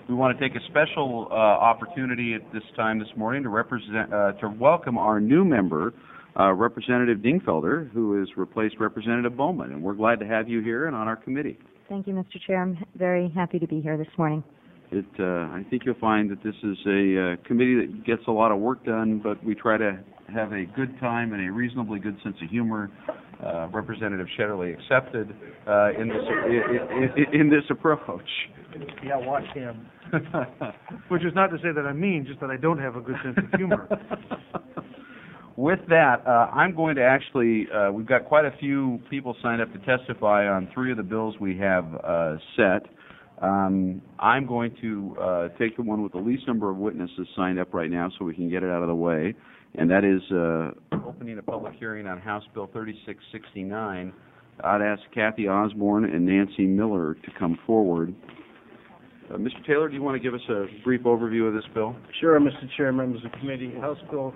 We want to take a special opportunity at this time this morning to welcome our new member, Representative Dingfelder, who has replaced Representative Bowman, and we're glad to have you here and on our committee. Thank you, Mr. Chair. I'm very happy to be here this morning. I think you'll find that this is a committee that gets a lot of work done, but we try to have a good time and a reasonably good sense of humor. Representative Shetterly accepted in this approach. Yeah, watch him. Which is not to say that I'm mean, just that I don't have a good sense of humor. With that, I'm going to actually, we've got quite a few people signed up to testify on 3 of the bills we have set. I'm going to take the one with the least number of witnesses signed up right now so we can get it out of the way, and that is opening a public hearing on House Bill 3669. I'd ask Kathy Osborne and Nancy Miller to come forward. Mr. Taylor, do you want to give us a brief overview of this bill? Sure, Mr. Chair, members of the committee. House Bill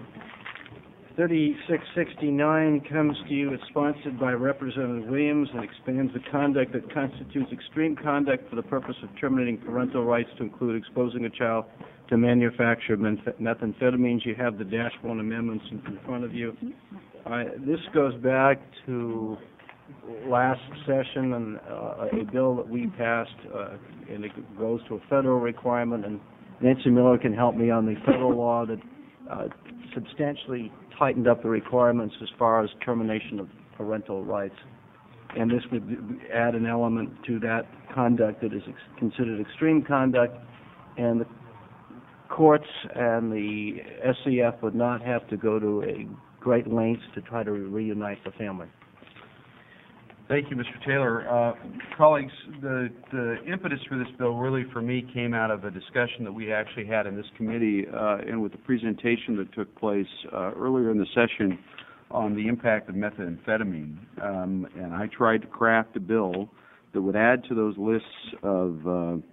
3669 comes to you. It's sponsored by Representative Williams and expands the conduct that constitutes extreme conduct for the purpose of terminating parental rights to include exposing a child to manufacture methamphetamines. You have the -1 amendments in front of you. This goes back to last session and a bill that we passed, and it goes to a federal requirement, and Nancy Miller can help me on the federal law that substantially tightened up the requirements as far as termination of parental rights. And this would add an element to that conduct that is considered extreme conduct, and the courts and the SCF would not have to go to a great lengths to try to reunite the family. Thank you, Mr. Taylor. Colleagues, the impetus for this bill really for me came out of a discussion that we actually had in this committee and with the presentation that took place earlier in the session on the impact of methamphetamine. And I tried to craft a bill that would add to those lists of,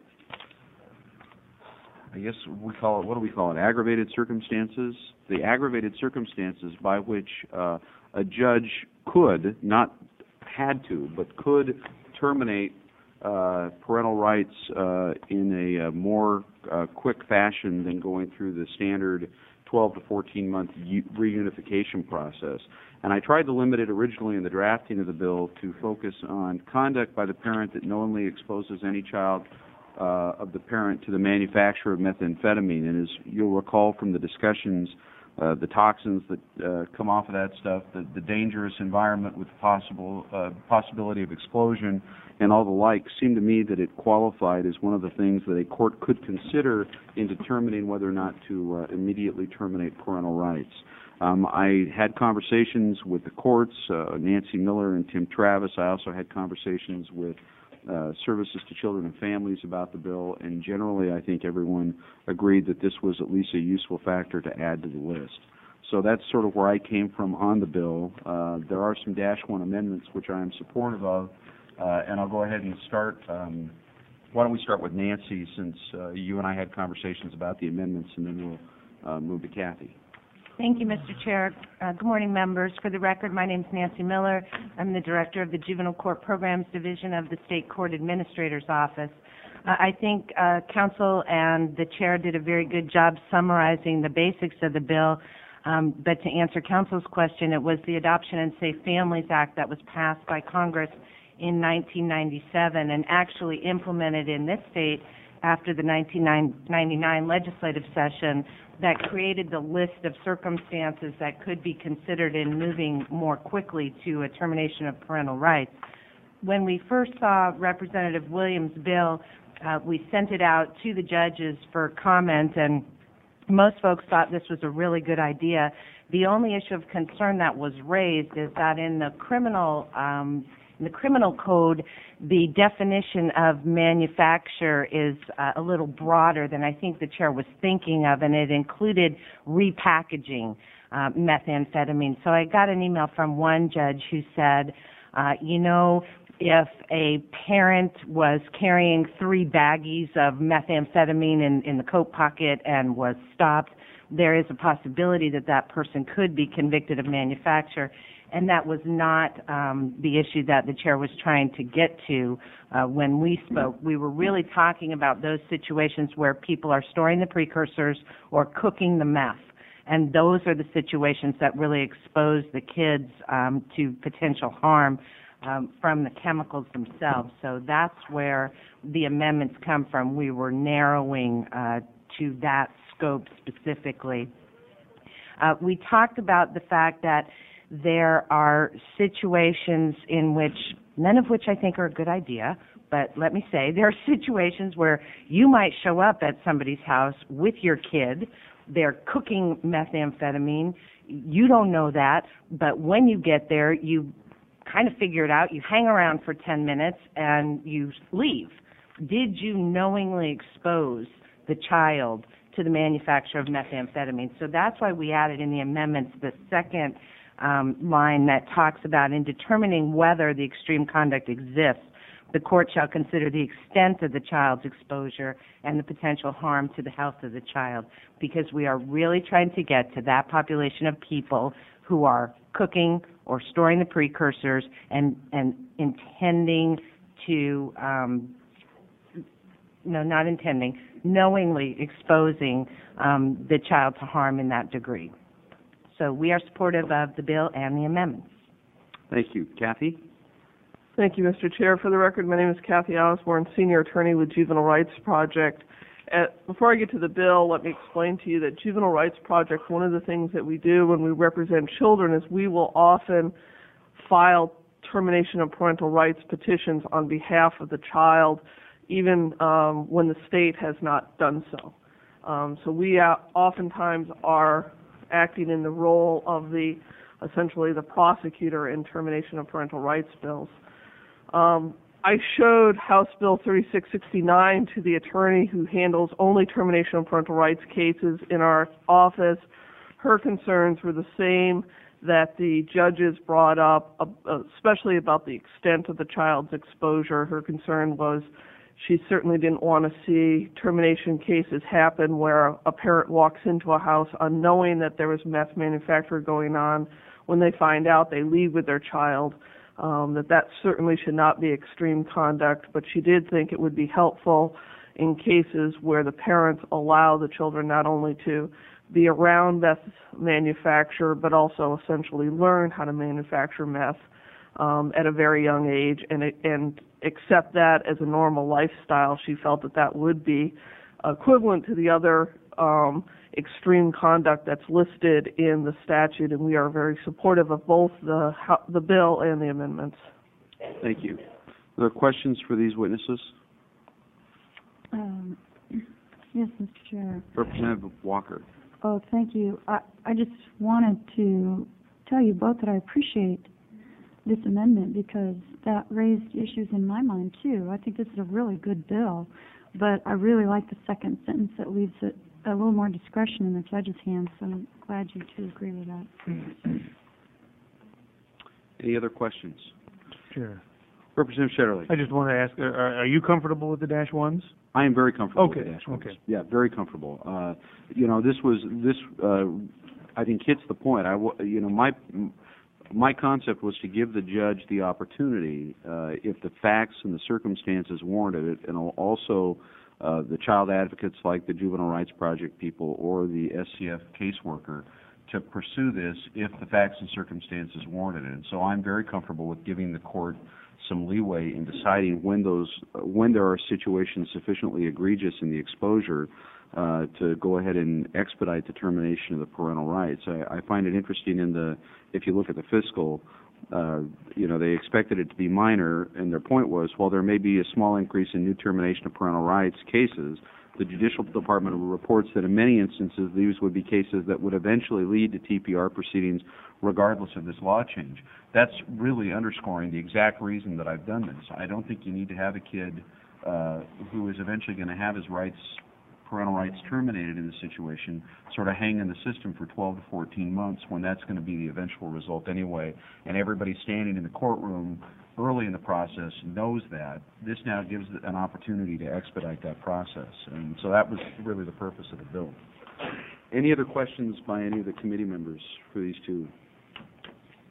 I guess we call it, what do we call it, aggravated circumstances? The aggravated circumstances by which a judge could, not had to, but could terminate parental rights in a more quick fashion than going through the standard 12 to 14 month reunification process. And I tried to limit it originally in the drafting of the bill to focus on conduct by the parent that knowingly exposes any child of the parent to the manufacture of methamphetamine. And as you'll recall from the discussions, the toxins that come off of that stuff, the dangerous environment with possibility of explosion and all the like, seemed to me that it qualified as one of the things that a court could consider in determining whether or not to immediately terminate parental rights. I had conversations with the courts, Nancy Miller and Tim Travis. I also had conversations with Services to Children and Families about the bill, and generally I think everyone agreed that this was at least a useful factor to add to the list. So that's sort of where I came from on the bill. There are some -1 amendments which I am supportive of, and I'll go ahead and start. Why don't we start with Nancy, since you and I had conversations about the amendments, and then we'll move to Kathy. Thank you, Mr. Chair. Good morning, members. For the record, my name is Nancy Miller. I'm the Director of the Juvenile Court Programs Division of the State Court Administrator's Office. I think Council and the Chair did a very good job summarizing the basics of the bill, but to answer Council's question, it was the Adoption and Safe Families Act that was passed by Congress in 1997 and actually implemented in this state after the 1999 legislative session that created the list of circumstances that could be considered in moving more quickly to a termination of parental rights. When we first saw Representative Williams' bill, we sent it out to the judges for comment, and most folks thought this was a really good idea. The only issue of concern that was raised is that in the criminal code, the definition of manufacture is a little broader than I think the chair was thinking of, and it included repackaging methamphetamine. So I got an email from one judge who said, if a parent was carrying 3 baggies of methamphetamine in the coat pocket and was stopped, there is a possibility that that person could be convicted of manufacture. And that was not the issue that the chair was trying to get to when we spoke. We were really talking about those situations where people are storing the precursors or cooking the meth. And those are the situations that really expose the kids to potential harm from the chemicals themselves. So that's where the amendments come from. We were narrowing to that scope specifically. We talked about the fact that there are situations in which, none of which I think are a good idea, but let me say, there are situations where you might show up at somebody's house with your kid. They're cooking methamphetamine. You don't know that, but when you get there, you kind of figure it out. You hang around for 10 minutes and you leave. Did you knowingly expose the child to the manufacture of methamphetamine? So that's why we added in the amendments the second line that talks about, in determining whether the extreme conduct exists, the court shall consider the extent of the child's exposure and the potential harm to the health of the child, because we are really trying to get to that population of people who are cooking or storing the precursors and intending to, knowingly exposing the child to harm in that degree. So we are supportive of the bill and the amendments. Thank you. Kathy? Thank you, Mr. Chair. For the record, my name is Kathy Osborne, Senior Attorney with Juvenile Rights Project. Before I get to the bill, let me explain to you that Juvenile Rights Project, one of the things that we do when we represent children is we will often file termination of parental rights petitions on behalf of the child, even when the state has not done so. So we oftentimes are acting in the role of essentially the prosecutor in termination of parental rights bills. I showed House Bill 3669 to the attorney who handles only termination of parental rights cases in our office. Her concerns were the same that the judges brought up, especially about the extent of the child's exposure. Her concern was she certainly didn't want to see termination cases happen where a parent walks into a house unknowing that there was meth manufacture going on. When they find out, they leave with their child. That certainly should not be extreme conduct, but she did think it would be helpful in cases where the parents allow the children not only to be around meth manufacture, but also essentially learn how to manufacture meth at a very young age and accept that as a normal lifestyle. She felt that would be equivalent to the other extreme conduct that's listed in the statute, and we are very supportive of both the bill and the amendments. Thank you. Are there questions for these witnesses? Yes, Mr. Chair. Representative Walker. Oh, thank you. I just wanted to tell you both that I appreciate this amendment because that raised issues in my mind, too. I think this is a really good bill, but I really like the second sentence that leaves it a little more discretion in the judge's hands, so I'm glad you two agree with that. Any other questions? Sure. Representative Shetterly. I just want to ask, are you comfortable with the -1s? I am very comfortable Okay. with the -1s. Okay. Yeah, very comfortable. This I think hits the point. My concept was to give the judge the opportunity, if the facts and the circumstances warranted it, and also the child advocates like the Juvenile Rights Project people or the SCF caseworker, to pursue this if the facts and circumstances warranted it. And so I'm very comfortable with giving the court some leeway in deciding when there are situations sufficiently egregious in the exposure to go ahead and expedite the termination of the parental rights. I find it interesting if you look at the fiscal, they expected it to be minor, and their point was, while there may be a small increase in new termination of parental rights cases, the Judicial Department reports that in many instances these would be cases that would eventually lead to TPR proceedings regardless of this law change. That's really underscoring the exact reason that I've done this. I don't think you need to have a kid who is eventually going to have his parental rights terminated in the situation, sort of hang in the system for 12 to 14 months when that's going to be the eventual result anyway. And everybody standing in the courtroom early in the process knows that. This now gives an opportunity to expedite that process. And so that was really the purpose of the bill. Any other questions by any of the committee members for these two?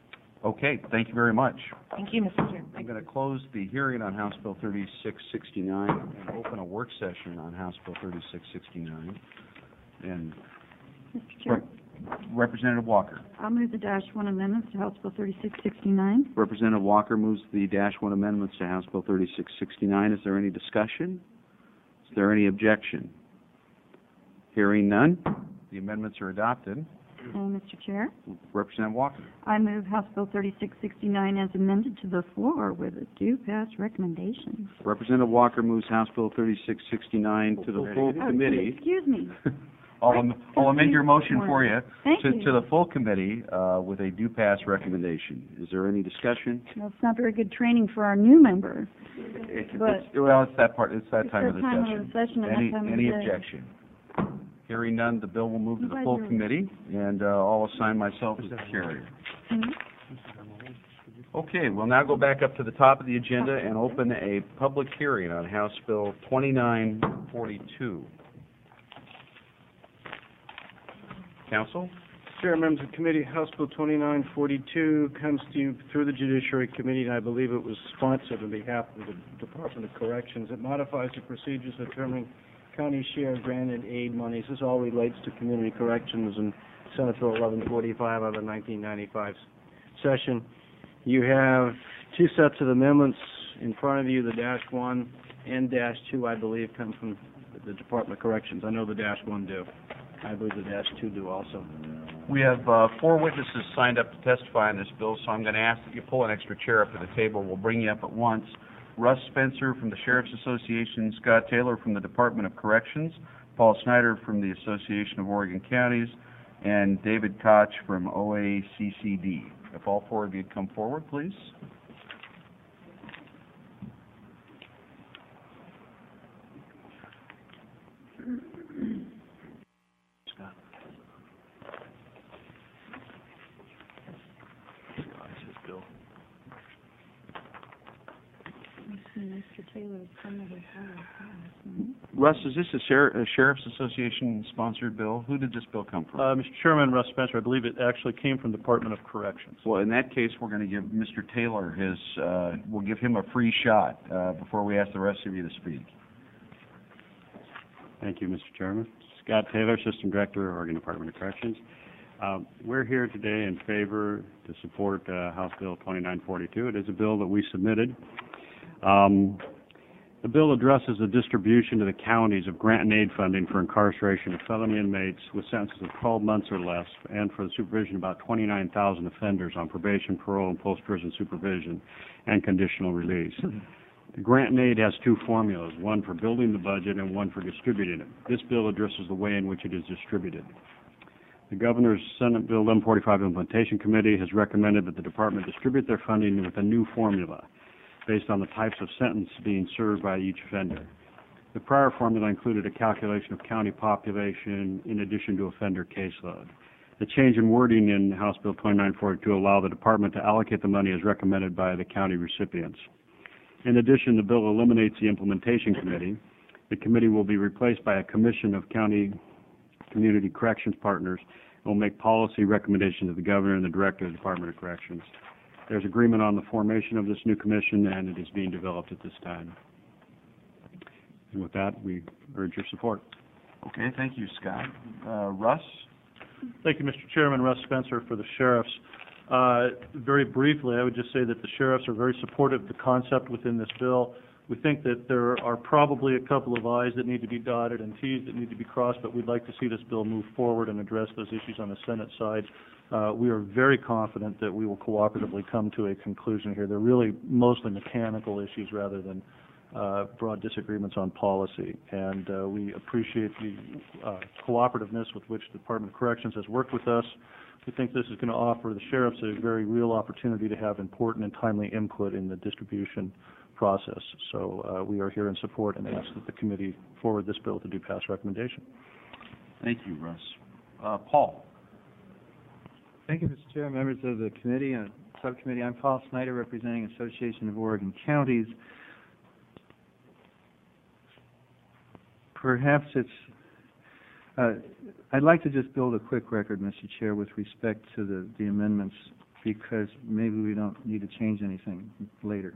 Okay, thank you very much. Thank you, Mr. Chair. I'm going to close the hearing on House Bill 3669 and open a work session on House Bill 3669. And Mr. Chair, Representative Walker. I'll move the Dash 1 amendments to House Bill 3669. Representative Walker moves the Dash 1 amendments to House Bill 3669. Is there any discussion? Is there any objection? Hearing none, the amendments are adopted. And Mr. Chair, Representative Walker. I move House Bill 3669 as amended to the floor with a due pass recommendation. Representative Walker moves House Bill 3669 to the full committee. Excuse me. I'll amend your motion for you Thank you. to the full committee with a due pass recommendation. Is there any discussion? Well, it's not very good training for our new member. But It's that part. It's that time of the that time session. of the session and that time of the Any day. objection? Hearing none, the bill will move to the I'm full glad committee, and I'll assign myself as the carrier. Mhm. Okay, we'll now go back up to the top of the agenda and open a public hearing on House Bill 2942. Council? Chair, members of the committee, House Bill 2942 comes to you through the Judiciary Committee, and I believe it was sponsored on behalf of the Department of Corrections. It modifies the procedures for determining county share of granted aid monies. This all relates to community corrections and Senate Bill 1145 of the 1995 session. You have two sets of amendments in front of you. The Dash 1 and Dash 2, I believe, come from the Department of Corrections. I know the Dash 1 do. I believe the Dash 2 do also. We have 4 witnesses signed up to testify on this bill, so I'm going to ask that you pull an extra chair up to the table. We'll bring you up at once. Russ Spencer from the Sheriff's Association, Scott Taylor from the Department of Corrections, Paul Snyder from the Association of Oregon Counties, and David Koch from OACCD. If all 4 of you would come forward, please. Scott. Bill. Mr. Taylor is coming to Russ, is this a Sheriff's Association sponsored bill? Who did this bill come from? Mr. Chairman, Russ Spencer, I believe it actually came from the Department of Corrections. Well, in that case, we're going to give Mr. Taylor we'll give him a free shot before we ask the rest of you to speak. Thank you, Mr. Chairman. Scott Taylor, System Director, Oregon Department of Corrections. We're here today in favor to support House Bill 2942. It is a bill that we submitted. The bill addresses the distribution to the counties of grant and aid funding for incarceration of felony inmates with sentences of 12 months or less, and for the supervision of about 29,000 offenders on probation, parole, and post-prison supervision and conditional release. The grant and aid has 2 formulas, one for building the budget and one for distributing it. This bill addresses the way in which it is distributed. The Governor's Senate Bill 1145 Implementation Committee has recommended that the Department distribute their funding with a new formula based on the types of sentence being served by each offender. The prior formula included a calculation of county population in addition to offender caseload. The change in wording in House Bill 2942 allow the Department to allocate the money as recommended by the county recipients. In addition, the bill eliminates the Implementation Committee. The committee will be replaced by a commission of county community corrections partners and will make policy recommendations to the Governor and the Director of the Department of Corrections. There's agreement on the formation of this new commission, and it is being developed at this time. And with that, we urge your support. Okay, thank you, Scott. Russ? Thank you, Mr. Chairman. Russ Spencer for the sheriffs. Very briefly, I would just say that the sheriffs are very supportive of the concept within this bill. We think that there are probably a couple of I's that need to be dotted and T's that need to be crossed, but we'd like to see this bill move forward and address those issues on the Senate side. We are very confident that we will cooperatively come to a conclusion here. They're really mostly mechanical issues rather than broad disagreements on policy. And we appreciate the cooperativeness with which the Department of Corrections has worked with us. We think this is going to offer the sheriffs a very real opportunity to have important and timely input in the distribution process. So we are here in support and ask that the committee forward this bill to due pass recommendation. Thank you, Russ. Paul? Thank you, Mr. Chair, members of the committee and subcommittee. I'm Paul Snyder, representing Association of Oregon Counties. Perhaps I'd like to just build a quick record, Mr. Chair, with respect to the amendments because maybe we don't need to change anything later.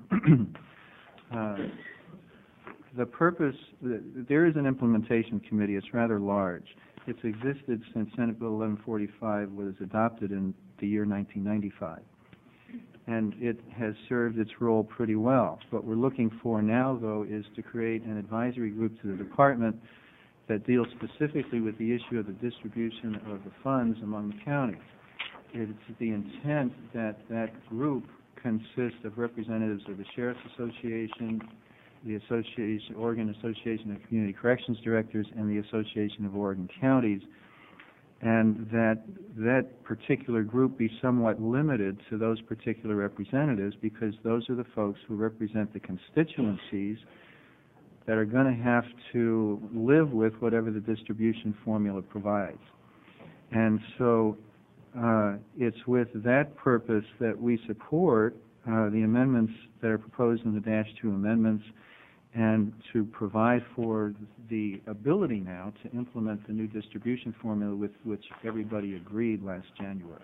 The purpose, there is an implementation committee. It's rather large. It's existed since Senate Bill 1145 was adopted in the year 1995. And it has served its role pretty well. What we're looking for now, though, is to create an advisory group to the department that deals specifically with the issue of the distribution of the funds among the counties. It's the intent that that group consists of representatives of the Sheriff's Association, the Oregon Association of Community Corrections Directors, and the Association of Oregon Counties, and that particular group be somewhat limited to those particular representatives, because those are the folks who represent the constituencies that are going to have to live with whatever the distribution formula provides. And so it's with that purpose that we support the amendments that are proposed in the -2 amendments, and to provide for the ability now to implement the new distribution formula with which everybody agreed last January.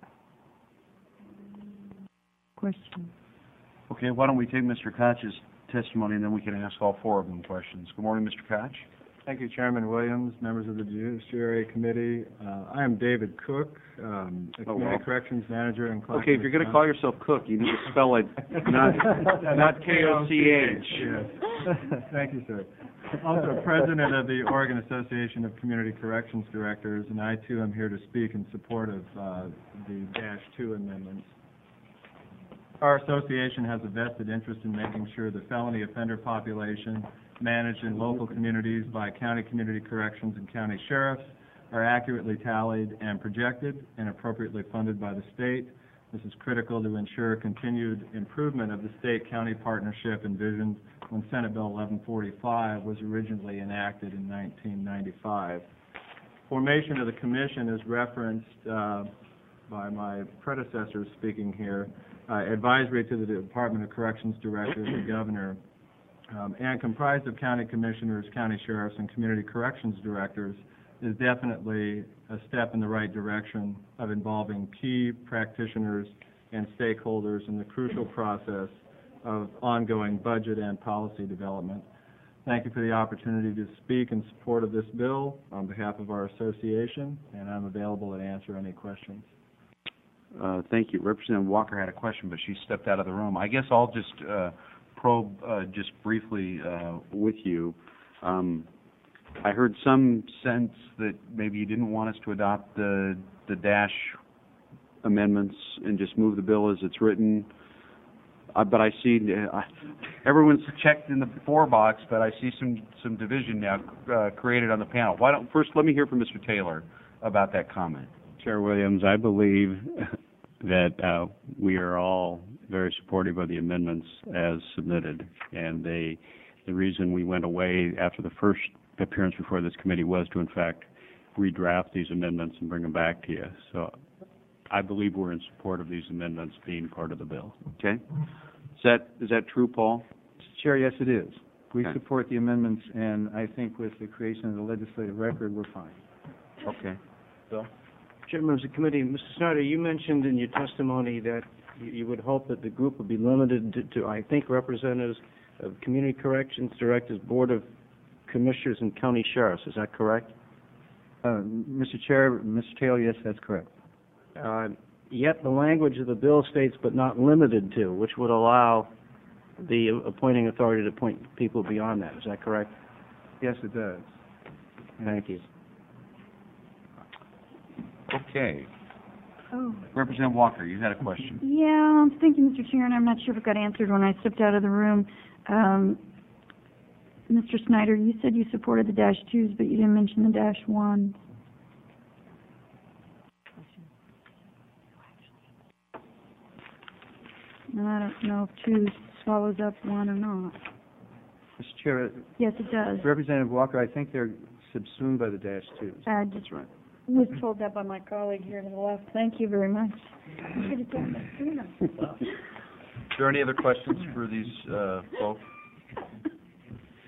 Question. Okay, why don't we take Mr. Koch's testimony, and then we can ask all four of them questions. Good morning, Mr. Koch. Thank you, Chairman Williams, members of the Judiciary Committee. I am David Cook, a Community Corrections Manager in Clark. Okay, if you're going to call yourself Cook, you need to spell it not K-O-C-H. Yes. Thank you, sir. Also President of the Oregon Association of Community Corrections Directors, and I, too, am here to speak in support of the -2 amendments. Our association has a vested interest in making sure the felony offender population managed in local communities by county community corrections and county sheriffs are accurately tallied and projected and appropriately funded by the state. This is critical to ensure continued improvement of the state-county partnership envisioned when Senate Bill 1145 was originally enacted in 1995. Formation of the commission is referenced by my predecessors speaking here, advisory to the Department of Corrections Director, the Governor, and comprised of county commissioners, county sheriffs, and community corrections directors, is definitely a step in the right direction of involving key practitioners and stakeholders in the crucial process of ongoing budget and policy development. Thank you for the opportunity to speak in support of this bill on behalf of our association, and I'm available to answer any questions. Thank you. Representative Walker had a question, but she stepped out of the room. I guess I'll just probe just briefly with you. I heard some sense that maybe you didn't want us to adopt the dash amendments and just move the bill as it's written. But I see everyone's checked in the for box, but I see some division now created on the panel. First let me hear from Mr. Taylor about that comment. Chair Williams, I believe that we are all very supportive of the amendments as submitted, and the reason we went away after the first appearance before this committee was to, in fact, redraft these amendments and bring them back to you. So I believe we're in support of these amendments being part of the bill. Okay. Is that true, Paul? Chair, yes, it is. We Okay. support the amendments, and I think with the creation of the legislative record, we're fine. Okay. Bill? Chairman of the committee, Mr. Snyder, you mentioned in your testimony that you would hope that the group would be limited to I think, representatives of community corrections directors, board of commissioners, and county sheriffs. Is that correct? Mr. Chair, Mr. Taylor, yes, that's correct. Yet the language of the bill states, but not limited to, which would allow the appointing authority to appoint people beyond that. Is that correct? Yes, it does. Thank you. Okay. Oh. Representative Walker, you had a question. Yeah, thank you, Mr. Chair, and I'm not sure if it got answered when I stepped out of the room. Mr. Snyder, you said you supported the -2s, but you didn't mention the -1s. And I don't know if 2 swallows up 1 or not. Mr. Chair, Yes, it does. Representative Walker, I think they're subsumed by the -2s. I just was told that by my colleague here to the left. Thank you very much. I should have done that sooner. Is there any other questions for these folks?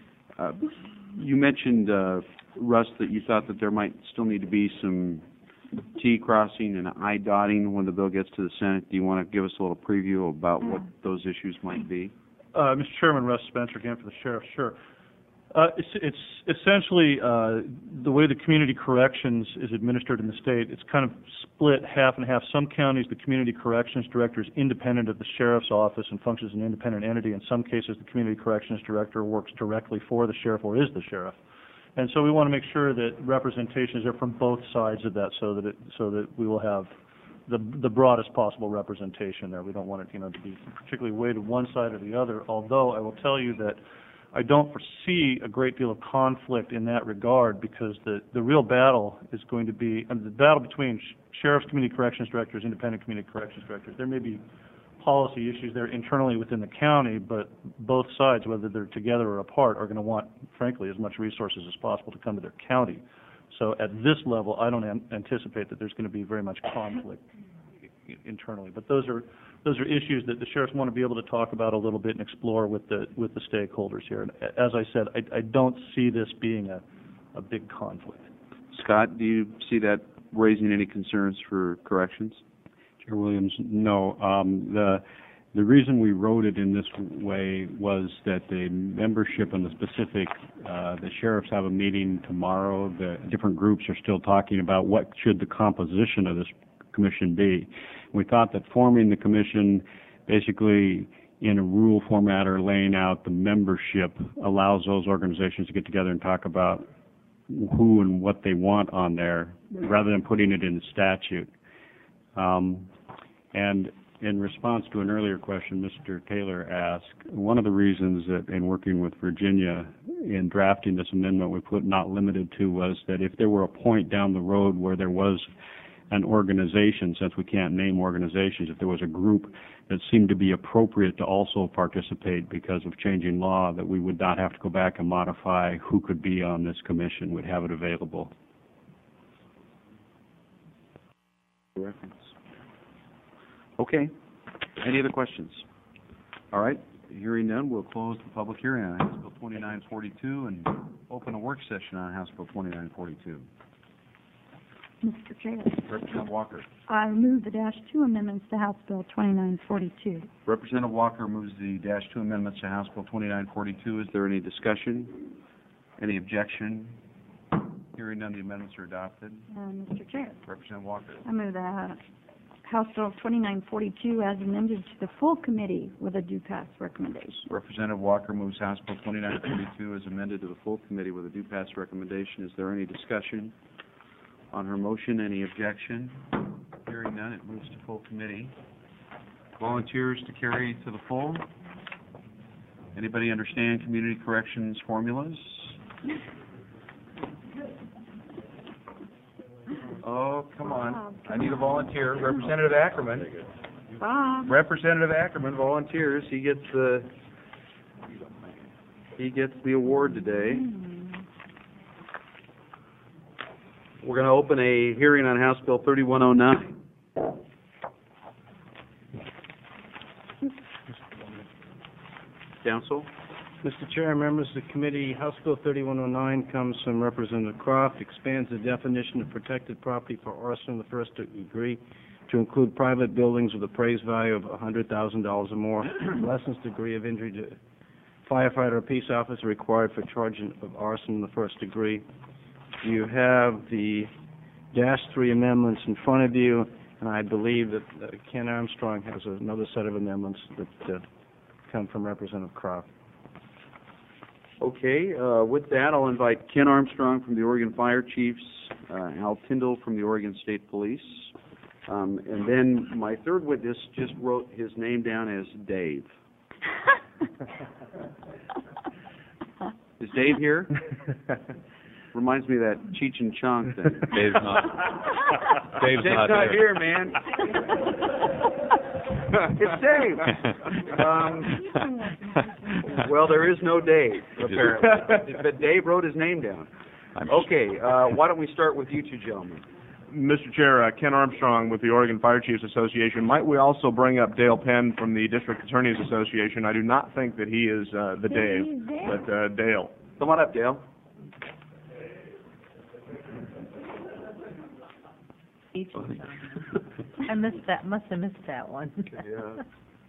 You mentioned, Russ, that you thought that there might still need to be some T crossing and I dotting when the bill gets to the Senate. Do you want to give us a little preview about what those issues might be? Mr. Chairman, Russ Spencer again for the sheriff. Sure. It's essentially the way the community corrections is administered in the state. It's kind of split half and half. Some counties, the community corrections director is independent of the sheriff's office and functions as an independent entity. In some cases, the community corrections director works directly for the sheriff or is the sheriff. And so we want to make sure that representation is there from both sides of that, so that we will have the broadest possible representation there. We don't want it, to be particularly weighted one side or the other. Although I will tell you that I don't foresee a great deal of conflict in that regard, because the real battle is going to be the battle between sheriff's community corrections directors, independent community corrections directors. There may be policy issues there internally within the county, but both sides, whether they're together or apart, are going to want, frankly, as much resources as possible to come to their county. So at this level, I don't anticipate that there's going to be very much conflict internally. But those are issues that the sheriffs want to be able to talk about a little bit and explore with the stakeholders here. And as I said, I don't see this being a big conflict. Scott, do you see that raising any concerns for corrections? Chair Williams, no. The reason we wrote it in this way was that the membership and the specific, the sheriffs have a meeting tomorrow. The different groups are still talking about what should the composition of this commission be. We thought that forming the commission basically in a rule format or laying out the membership allows those organizations to get together and talk about who and what they want on there rather than putting it in the statute. And in response to an earlier question Mr. Taylor asked, one of the reasons that in working with Virginia in drafting this amendment we put not limited to was that if there were a point down the road where there was an organization, since we can't name organizations, if there was a group that seemed to be appropriate to also participate because of changing law, that we would not have to go back and modify who could be on this commission, would have it available. Reference. Okay. Any other questions? All right. Hearing none, we'll close the public hearing on House Bill 2942 and open a work session on House Bill 2942. Mr. Chair, Representative Walker. I move the -2 amendments to House Bill 2942. Representative Walker moves the -2 amendments to House Bill 2942. Is there any discussion? Any objection? Hearing none, the amendments are adopted. Mr. Chair, Representative Walker. I move that House Bill 2942 as amended to the full committee with a due pass recommendation. Representative Walker moves House Bill 2942 as amended to the full committee with a due pass recommendation. Is there any discussion on her motion? Any objection? Hearing none, it moves to full committee. Volunteers to carry to the full? Anybody understand community corrections formulas? Oh, come on. I need a volunteer. Representative Ackerman. Bob. Representative Ackerman volunteers. He gets the award today. We're going to open a hearing on House Bill 3109. Counsel? Mr. Chair, members of the committee, House Bill 3109 comes from Representative Croft, expands the definition of protected property for arson in the first degree to include private buildings with appraised value of $100,000 or more, lessens degree of injury to firefighter or peace officer required for charging of arson in the first degree. You have the -3 amendments in front of you, and I believe that Ken Armstrong has another set of amendments that come from Representative Croft. Okay, with that, I'll invite Ken Armstrong from the Oregon Fire Chiefs, Al Tyndall from the Oregon State Police, and then my third witness just wrote his name down as Dave. Is Dave here? Reminds me of that Cheech and Chong thing. Dave's not. Dave's not here, man. It's Dave. Well, there is no Dave, apparently. But Dave wrote his name down. Okay, why don't we start with you two gentlemen? Mr. Chair, Ken Armstrong with the Oregon Fire Chiefs Association. Might we also bring up Dale Penn from the District Attorneys Association? I do not think that he is the Dave, but Dale. Come on up, Dale. I missed that, must have missed that one. Yeah.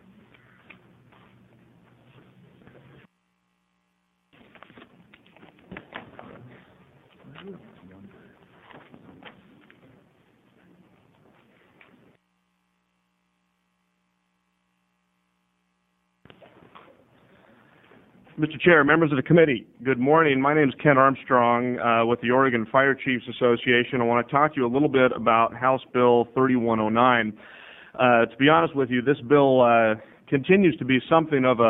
Mr. Chair, members of the committee, good morning. My name is Ken Armstrong with the Oregon Fire Chiefs Association. I want to talk to you a little bit about House Bill 3109. To be honest with you, this bill continues to be something of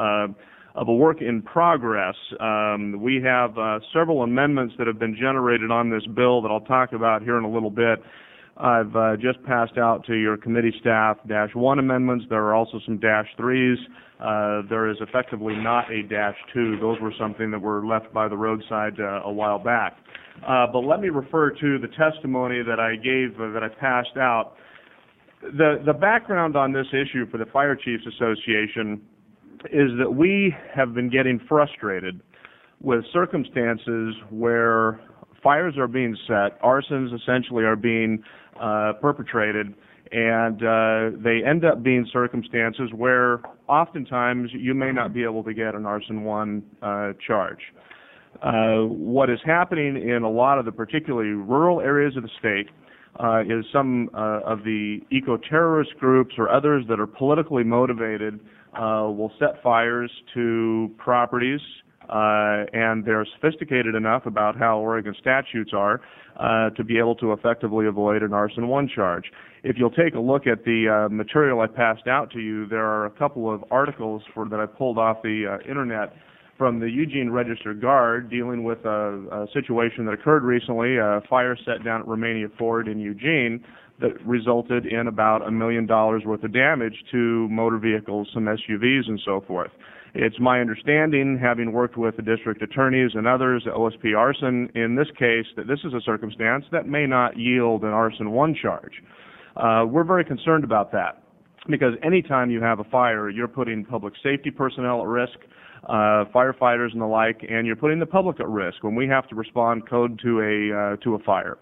a work in progress. We have several amendments that have been generated on this bill that I'll talk about here in a little bit. I've just passed out to your committee staff -1 amendments. There are also some -3s. There is effectively not a -2. Those were something that were left by the roadside a while back. But let me refer to the testimony that I gave, that I passed out. The background on this issue for the Fire Chiefs Association is that we have been getting frustrated with circumstances where fires are being set, arsons essentially are being perpetrated, and they end up being circumstances where oftentimes you may not be able to get an arson 1 charge. What is happening in a lot of the particularly rural areas of the state is some of the eco-terrorist groups or others that are politically motivated will set fires to properties, and they're sophisticated enough about how Oregon statutes are to be able to effectively avoid an arson 1 charge. If you'll take a look at the material I passed out to you, there are a couple of articles that I pulled off the internet from the Eugene Register-Guard dealing with a situation that occurred recently, a fire set down at Romania Ford in Eugene that resulted in about $1 million worth of damage to motor vehicles, some SUVs and so forth. It's my understanding, having worked with the district attorneys and others, OSP arson, in this case, that this is a circumstance that may not yield an arson 1 charge. We're very concerned about that because anytime you have a fire, you're putting public safety personnel at risk, firefighters and the like, and you're putting the public at risk when we have to respond code to a fire.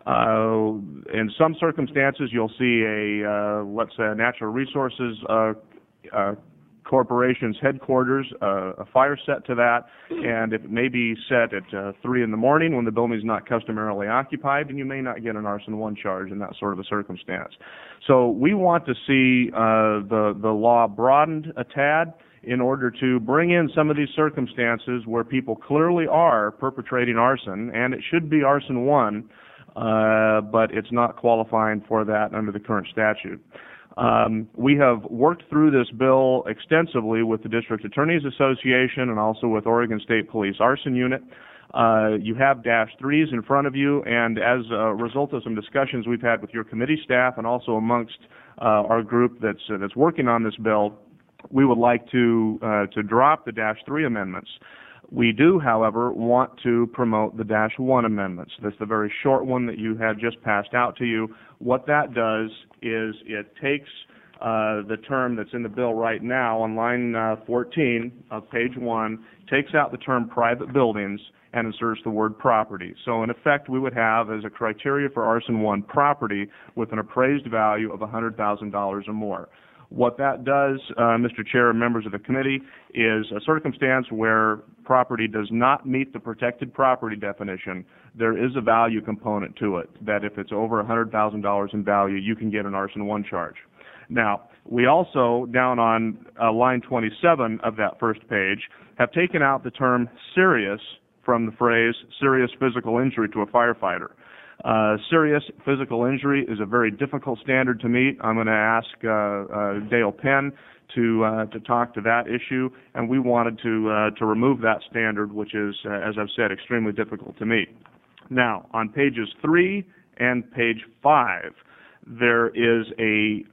In some circumstances, you'll see let's say a natural resources corporation's headquarters, a fire set to that, and if it may be set at 3 in the morning when the building is not customarily occupied, then you may not get an arson 1 charge in that sort of a circumstance. So we want to see the law broadened a tad in order to bring in some of these circumstances where people clearly are perpetrating arson, and it should be arson 1, but it's not qualifying for that under the current statute. We have worked through this bill extensively with the District Attorneys Association and also with Oregon State Police Arson Unit. You have -3s in front of you, and as a result of some discussions we've had with your committee staff and also amongst our group that's working on this bill, we would like to drop the -3 amendments. We do, however, want to promote the -1 amendments. That's the very short one that you had just passed out to you. What that does is it takes the term that's in the bill right now on line 14 of page 1, takes out the term private buildings and inserts the word property. So in effect, we would have as a criteria for arson 1 property with an appraised value of $100,000 or more. What that does, Mr. Chair and members of the committee, is a circumstance where property does not meet the protected property definition. There is a value component to it, that if it's over $100,000 in value, you can get an arson 1 charge. Now, we also, down on line 27 of that first page, have taken out the term serious from the phrase serious physical injury to a firefighter. Serious physical injury is a very difficult standard to meet. I'm going to ask Dale Penn to talk to that issue, and we wanted to remove that standard, which is, as I've said, extremely difficult to meet. Now, on pages 3 and page 5, there is a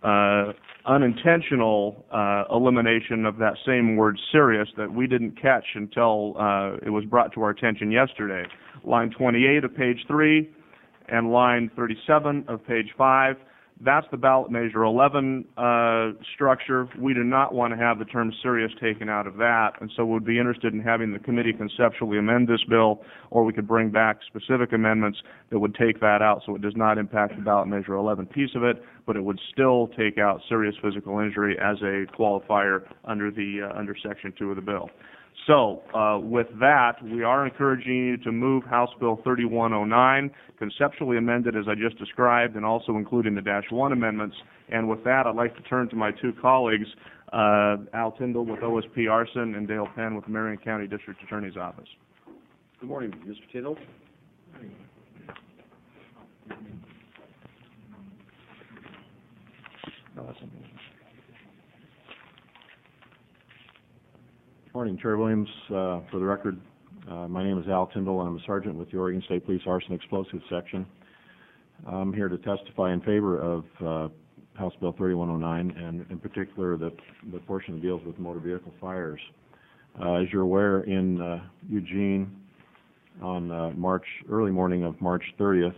unintentional elimination of that same word serious that we didn't catch until it was brought to our attention yesterday. Line 28 of page 3 and line 37 of page 5, That's the ballot measure 11 structure. We do not want to have the term serious taken out of that, and so we'd be interested in having the committee conceptually amend this bill, or we could bring back specific amendments that would take that out so it does not impact the ballot measure 11 piece of it, but it would still take out serious physical injury as a qualifier under Section 2 of the bill. So, with that, we are encouraging you to move House Bill 3109, conceptually amended as I just described, and also including the -1 amendments. And with that, I'd like to turn to my two colleagues, Al Tyndall with OSP Arson and Dale Penn with the Marion County District Attorney's Office. Good morning, Mr. Tyndall. Morning, Chair Williams. For the record, my name is Al Tyndall. I'm a sergeant with the Oregon State Police Arson Explosives Section. I'm here to testify in favor of House Bill 3109, and in particular the portion that deals with motor vehicle fires. As you're aware, in Eugene on early morning of March 30th,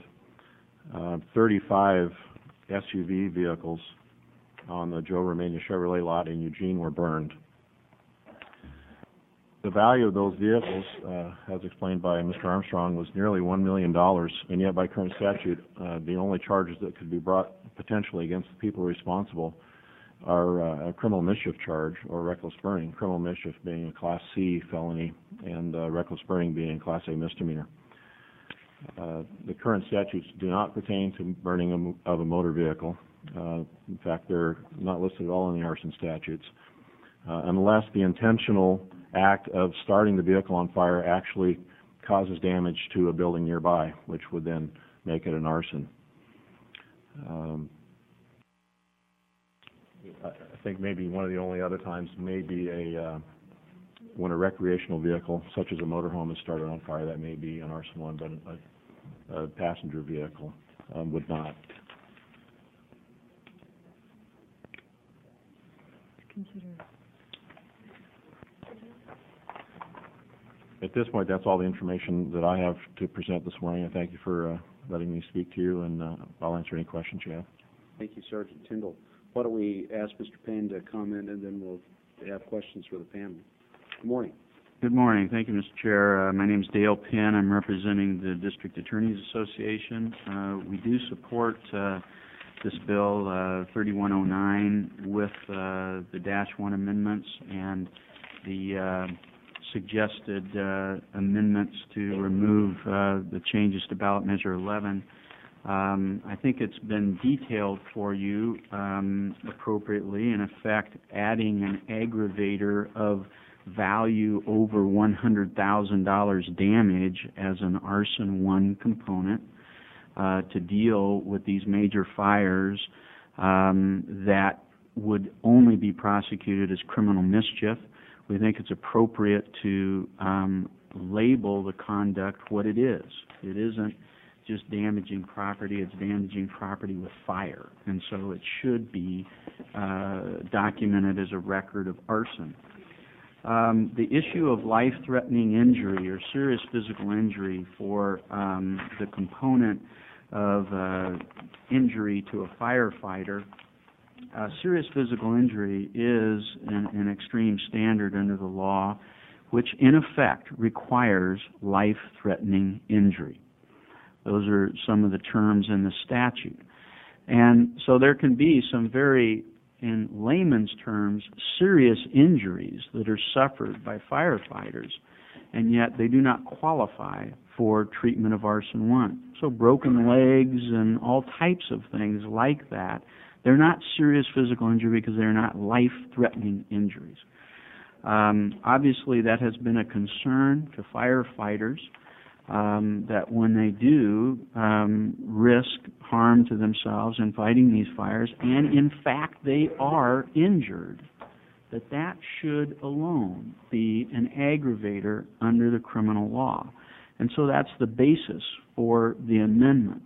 35 SUV vehicles on the Joe Romania Chevrolet lot in Eugene were burned. The value of those vehicles, as explained by Mr. Armstrong, was nearly $1 million, and yet by current statute, the only charges that could be brought potentially against the people responsible are a criminal mischief charge or reckless burning, criminal mischief being a Class C felony and reckless burning being a Class A misdemeanor. The current statutes do not pertain to burning of a motor vehicle. In fact, they're not listed at all in the arson statutes, unless the intentional act of starting the vehicle on fire actually causes damage to a building nearby, which would then make it an arson. I think maybe one of the only other times may be when a recreational vehicle, such as a motorhome, is started on fire. That may be an arson one, but a passenger vehicle would not. At this point, that's all the information that I have to present this morning. I thank you for letting me speak to you, and I'll answer any questions you have. Thank you, Sergeant Tyndall. Why don't we ask Mr. Penn to comment, and then we'll have questions for the panel. Good morning. Good morning. Thank you, Mr. Chair. My name is Dale Penn. I'm representing the District Attorneys Association. We do support this bill 3109 with the -1 amendments and the suggested amendments to remove the changes to ballot measure 11. I think it's been detailed for you appropriately. In effect, adding an aggravator of value over $100,000 damage as an arson 1 component to deal with these major fires that would only be prosecuted as criminal mischief. We think it's appropriate to label the conduct what it is. It isn't just damaging property, it's damaging property with fire. And so it should be documented as a record of arson. The issue of life-threatening injury or serious physical injury for the component of injury to a firefighter, serious physical injury is an extreme standard under the law, which in effect requires life-threatening injury. Those are some of the terms in the statute. And so there can be some very, in layman's terms, serious injuries that are suffered by firefighters, and yet they do not qualify for treatment of arson 1. So broken legs and all types of things like that, they're not serious physical injury because they're not life-threatening injuries. Obviously, that has been a concern to firefighters, that when they do risk harm to themselves in fighting these fires, and in fact they are injured, that should alone be an aggravator under the criminal law. And so that's the basis for the amendment.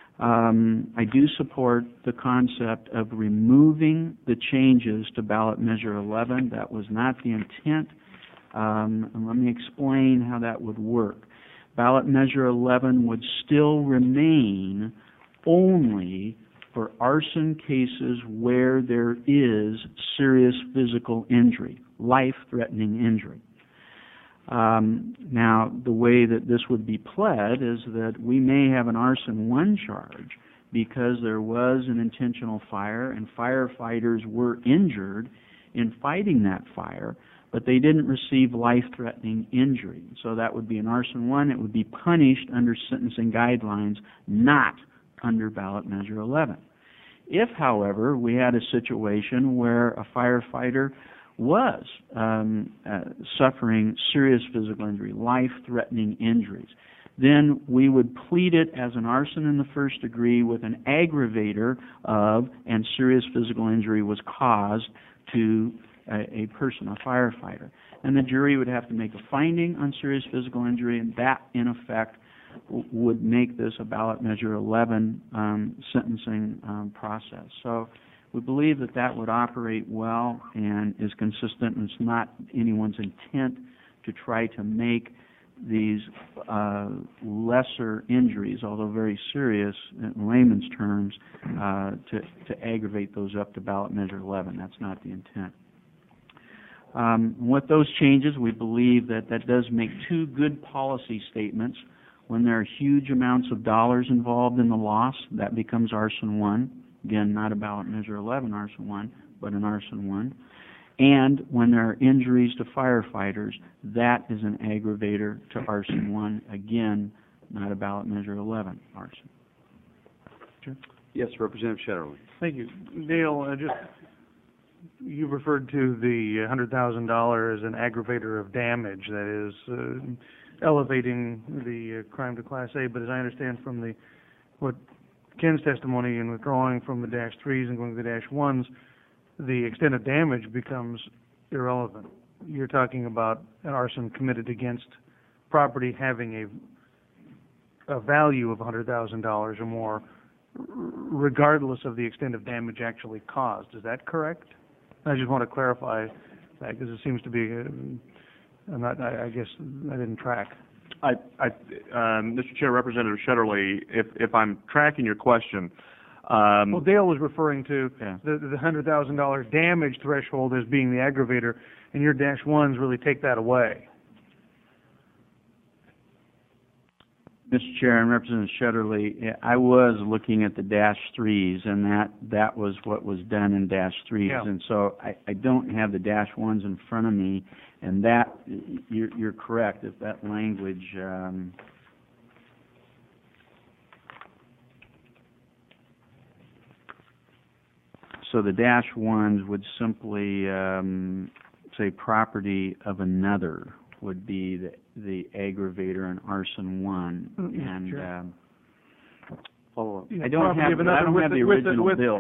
I do support the concept of removing the changes to ballot measure 11. That was not the intent. And let me explain how that would work. Ballot measure 11 would still remain only for arson cases where there is serious physical injury, life-threatening injury. Now, the way that this would be pled is that we may have an arson 1 charge because there was an intentional fire and firefighters were injured in fighting that fire, but they didn't receive life-threatening injury. So that would be an arson 1. It would be punished under sentencing guidelines, not under ballot measure 11. If, however, we had a situation where a firefighter was suffering serious physical injury, life-threatening injuries, then we would plead it as an arson in the first degree with an aggravator of, and serious physical injury was caused to a person, a firefighter. And the jury would have to make a finding on serious physical injury, and that, in effect, would make this a ballot measure 11 sentencing process. So we believe that that would operate well and is consistent, and it's not anyone's intent to try to make these lesser injuries, although very serious in layman's terms, to aggravate those up to ballot measure 11. That's not the intent. With those changes, we believe that that does make 2 good policy statements. When there are huge amounts of dollars involved in the loss, that becomes arson 1. Again, not a ballot measure 11 arson 1, but an arson 1. And when there are injuries to firefighters, that is an aggravator to arson 1. Again, not a ballot measure 11 arson. Sure. Yes, Representative Shetterly. Thank you. Dale, you referred to the $100,000 as an aggravator of damage, that is elevating the crime to Class A. But as I understand from what Ken's testimony in withdrawing from the Dash 3s and going to the Dash 1s, the extent of damage becomes irrelevant. You're talking about an arson committed against property having a value of $100,000 or more, regardless of the extent of damage actually caused. Is that correct? I just want to clarify that because it seems to be, I guess I didn't track. Mr. Chair, Representative Shetterly, if I'm tracking your question, well, Dale was referring to the $100,000 damage threshold as being the aggravator, and your Dash 1s really take that away. Mr. Chair and Representative Shetterly, I was looking at the Dash 3s, and that was what was done in Dash 3s. Yeah. And so I don't have the Dash 1s in front of me, and that, you're correct, if that language... So the Dash 1s would simply say property of another would be the aggravator in arson 1. And sure. Follow up. Yeah, I don't have the original bill.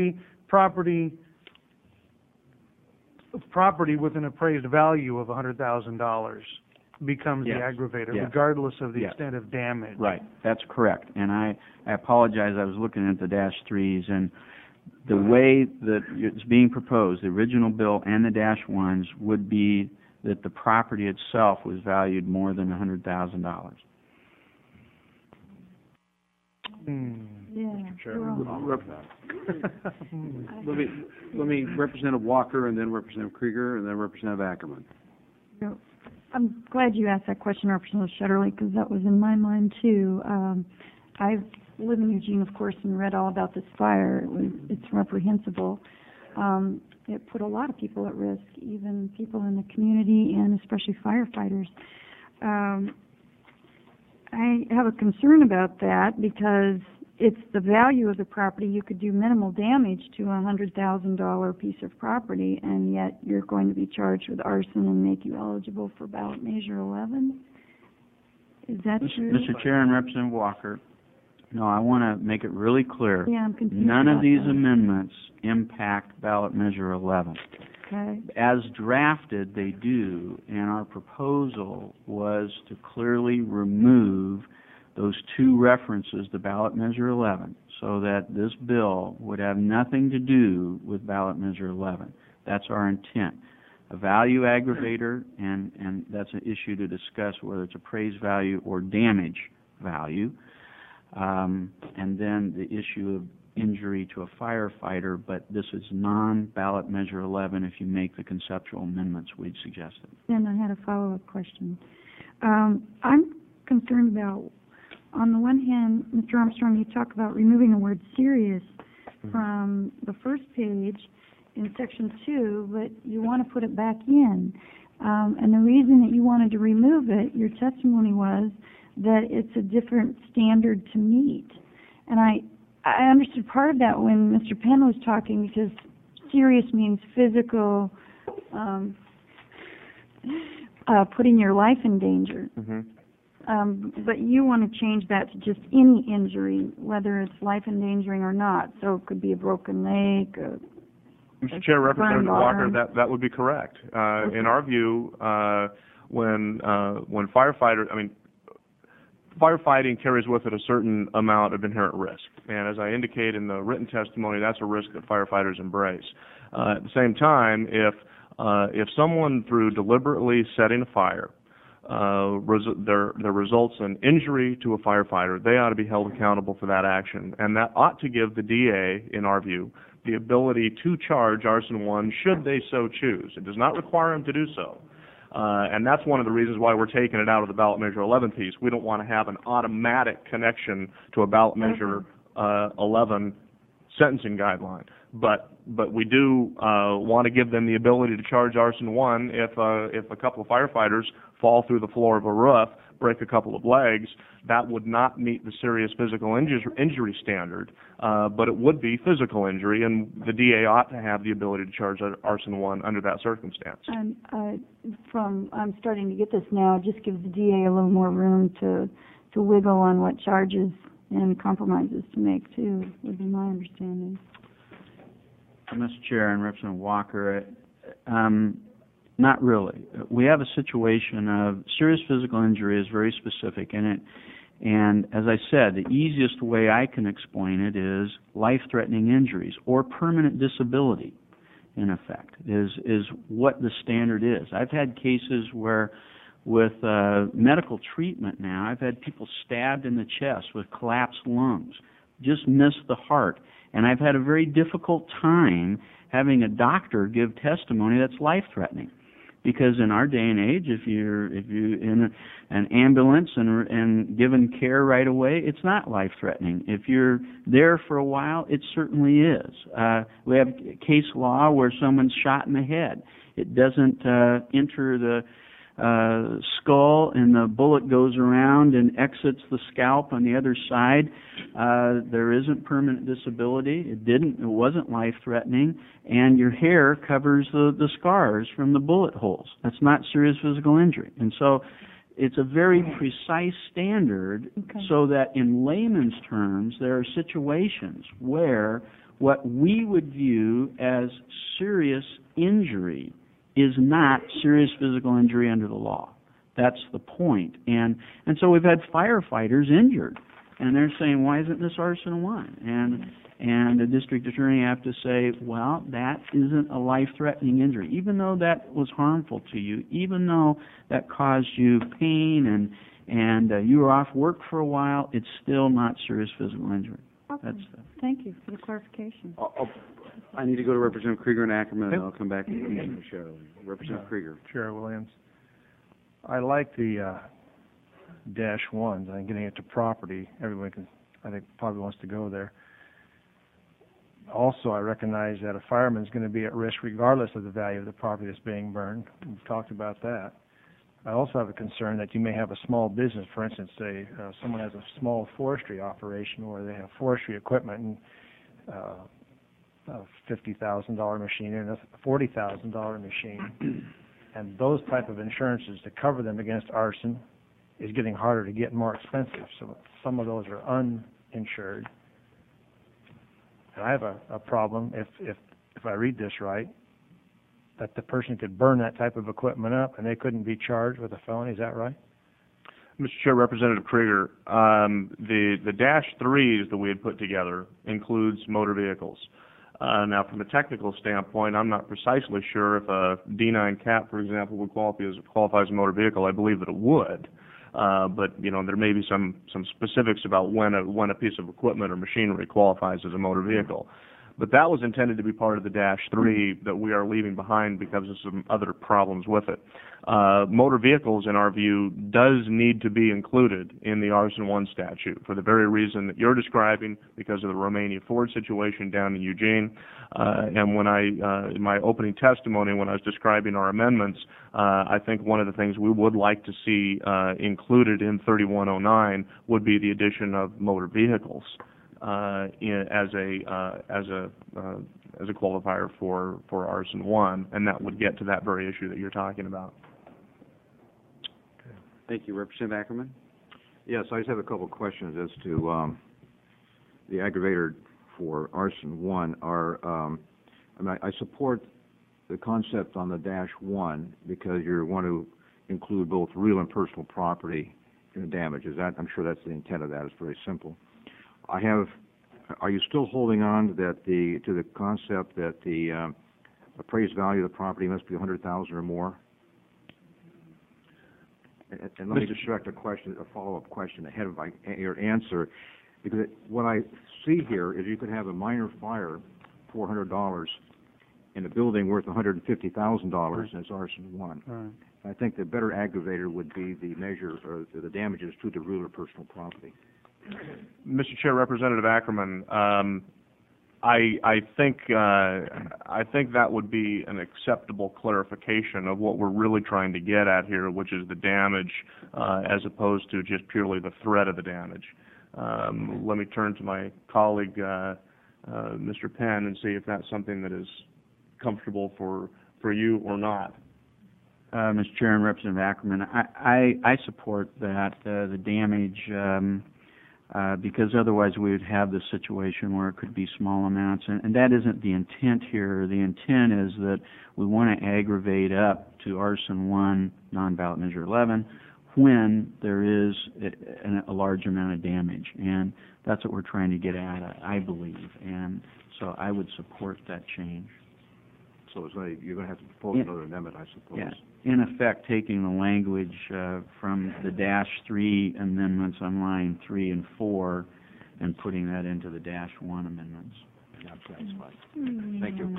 Property with an appraised value of $100,000 becomes the aggravator, regardless of the extent of damage. Right, that's correct. And I apologize, I was looking at the Dash 3s, and the way that it's being proposed, the original bill and the Dash 1s, would be that the property itself was valued more than $100,000. Yeah. Sure. Let me Representative Walker, and then Representative Krieger, and then Representative Ackerman. I'm glad you asked that question, Representative Shetterly, because that was in my mind too. I live in Eugene, of course, and read all about this fire. It's reprehensible. It put a lot of people at risk, even people in the community and especially firefighters. I have a concern about that because it's the value of the property. You could do minimal damage to a $100,000 piece of property, and yet you're going to be charged with arson and make you eligible for ballot measure 11. Is that true? Mr. Chair and Representative Walker, no, I want to make it really clear. Yeah, I'm confused. None of these that. amendments impact ballot measure 11. Okay. As drafted, they do, and our proposal was to clearly remove those 2 references to ballot measure 11 so that this bill would have nothing to do with ballot measure 11. That's our intent. A value aggravator, and that's an issue to discuss whether it's appraised value or damage value. And then the issue injury to a firefighter, but this is non-ballot measure 11 if you make the conceptual amendments we'd suggested. And I had a follow-up question. I'm concerned about, on the one hand, Mr. Armstrong, you talk about removing the word serious from the first page in section 2, but you want to put it back in. And the reason that you wanted to remove it, your testimony was that it's a different standard to meet. And I understood part of that when Mr. Penn was talking, because serious means physical, putting your life in danger. But you want to change that to just any injury, whether it's life endangering or not. So it could be a broken leg. Mr. Chair, Representative Walker, that would be correct. In our view, when firefighting carries with it a certain amount of inherent risk, and as I indicate in the written testimony, that's a risk that firefighters embrace. At the same time, if someone, through deliberately setting a fire, there results in injury to a firefighter, they ought to be held accountable for that action, and that ought to give the DA, in our view, the ability to charge arson 1 should they so choose. It does not require them to do so. And that's one of the reasons why we're taking it out of the ballot measure 11 piece. We don't want to have an automatic connection to a ballot measure 11 sentencing guideline. But we do want to give them the ability to charge arson 1 if a couple of firefighters fall through the floor of a roof, break a couple of legs. That would not meet the serious physical injury standard, but it would be physical injury, and the DA ought to have the ability to charge arson 1 under that circumstance. And I'm starting to get this now. It just gives the DA a little more room to wiggle on what charges and compromises to make too, would be my understanding. Mr. Chair and Representative Walker, not really. We have a situation of serious physical injury is very specific in it, and as I said, the easiest way I can explain it is life-threatening injuries or permanent disability, in effect, is what the standard is. I've had cases where with medical treatment now, I've had people stabbed in the chest with collapsed lungs, just missed the heart, and I've had a very difficult time having a doctor give testimony that's life-threatening. Because in our day and age, if you're in an ambulance and given care right away, it's not life-threatening. If you're there for a while, it certainly is. We have case law where someone's shot in the head. It doesn't enter the skull and the bullet goes around and exits the scalp on the other side. There isn't permanent disability. It wasn't life-threatening, and your hair covers the scars from the bullet holes. That's not serious physical injury. And so it's a very precise standard so that in layman's terms there are situations where what we would view as serious injury is not serious physical injury under the law. That's the point. And so we've had firefighters injured, and they're saying, why isn't this arson 1? And the district attorney have to say, well, that isn't a life-threatening injury. Even though that was harmful to you, even though that caused you pain and you were off work for a while, it's still not serious physical injury. Okay. Thank you for the clarification. I need to go to Representative Krieger and Ackerman, and I'll come back to you, Cheryl. Representative Krieger. Chair Williams, I like the -1s. I think getting it to property, everyone I think probably wants to go there. Also, I recognize that a fireman is going to be at risk regardless of the value of the property that's being burned. We've talked about that. I also have a concern that you may have a small business, for instance, say someone has a small forestry operation where they have forestry equipment and a $50,000 machine and a $40,000 machine. And those type of insurances to cover them against arson is getting harder to get and more expensive. So some of those are uninsured. And I have a problem if I read this right, that the person could burn that type of equipment up and they couldn't be charged with a felony. Is that right? Mr. Chair, Representative Krieger, the -3s that we had put together includes motor vehicles. Now, from a technical standpoint, I'm not precisely sure if a D9 Cat, for example, would qualify as a motor vehicle. I believe that it would. but, you know, there may be some specifics about when a piece of equipment or machinery qualifies as a motor vehicle. But that was intended to be part of the Dash 3 that we are leaving behind because of some other problems with it. Motor vehicles, in our view, does need to be included in the Arson 1 statute for the very reason that you're describing, because of the Romania Ford situation down in Eugene. And when in my opening testimony, when I was describing our amendments, I think one of the things we would like to see included in 3109 would be the addition of motor vehicles as a qualifier for Arson 1, and that would get to that very issue that you're talking about. Thank you. Representative Ackerman? Yes, I just have a couple of questions as to the aggravator for Arson 1. I support the concept on the Dash 1 because you want to include both real and personal property in the damages. I'm sure that's the intent of that. It's very simple. Are you still holding on to the concept that the appraised value of the property must be $100,000 or more? And let me just direct a follow-up question ahead of your answer, because what I see here is you could have a minor fire, $400, in a building worth $150,000 as Arson 1. Right. I think the better aggravator would be the measure or the damages to the real or personal property. Mr. Chair, Representative Ackerman, I think that would be an acceptable clarification of what we're really trying to get at here, which is the damage as opposed to just purely the threat of the damage. Let me turn to my colleague, Mr. Penn, and see if that's something that is comfortable for you or not. Mr. Chair and Representative Ackerman, I support that, the damage, because otherwise we would have this situation where it could be small amounts, and that isn't the intent here. The intent is that we want to aggravate up to Arson 1, non-ballot measure 11, when there is a large amount of damage, and that's what we're trying to get at, I believe, and so I would support that change. So you're going to have to propose another amendment, I suppose. Yeah. In effect, taking the language from the Dash 3 amendments on line 3 and 4 and putting that into the Dash 1 amendments. Yeah, I'm satisfied. Thank you.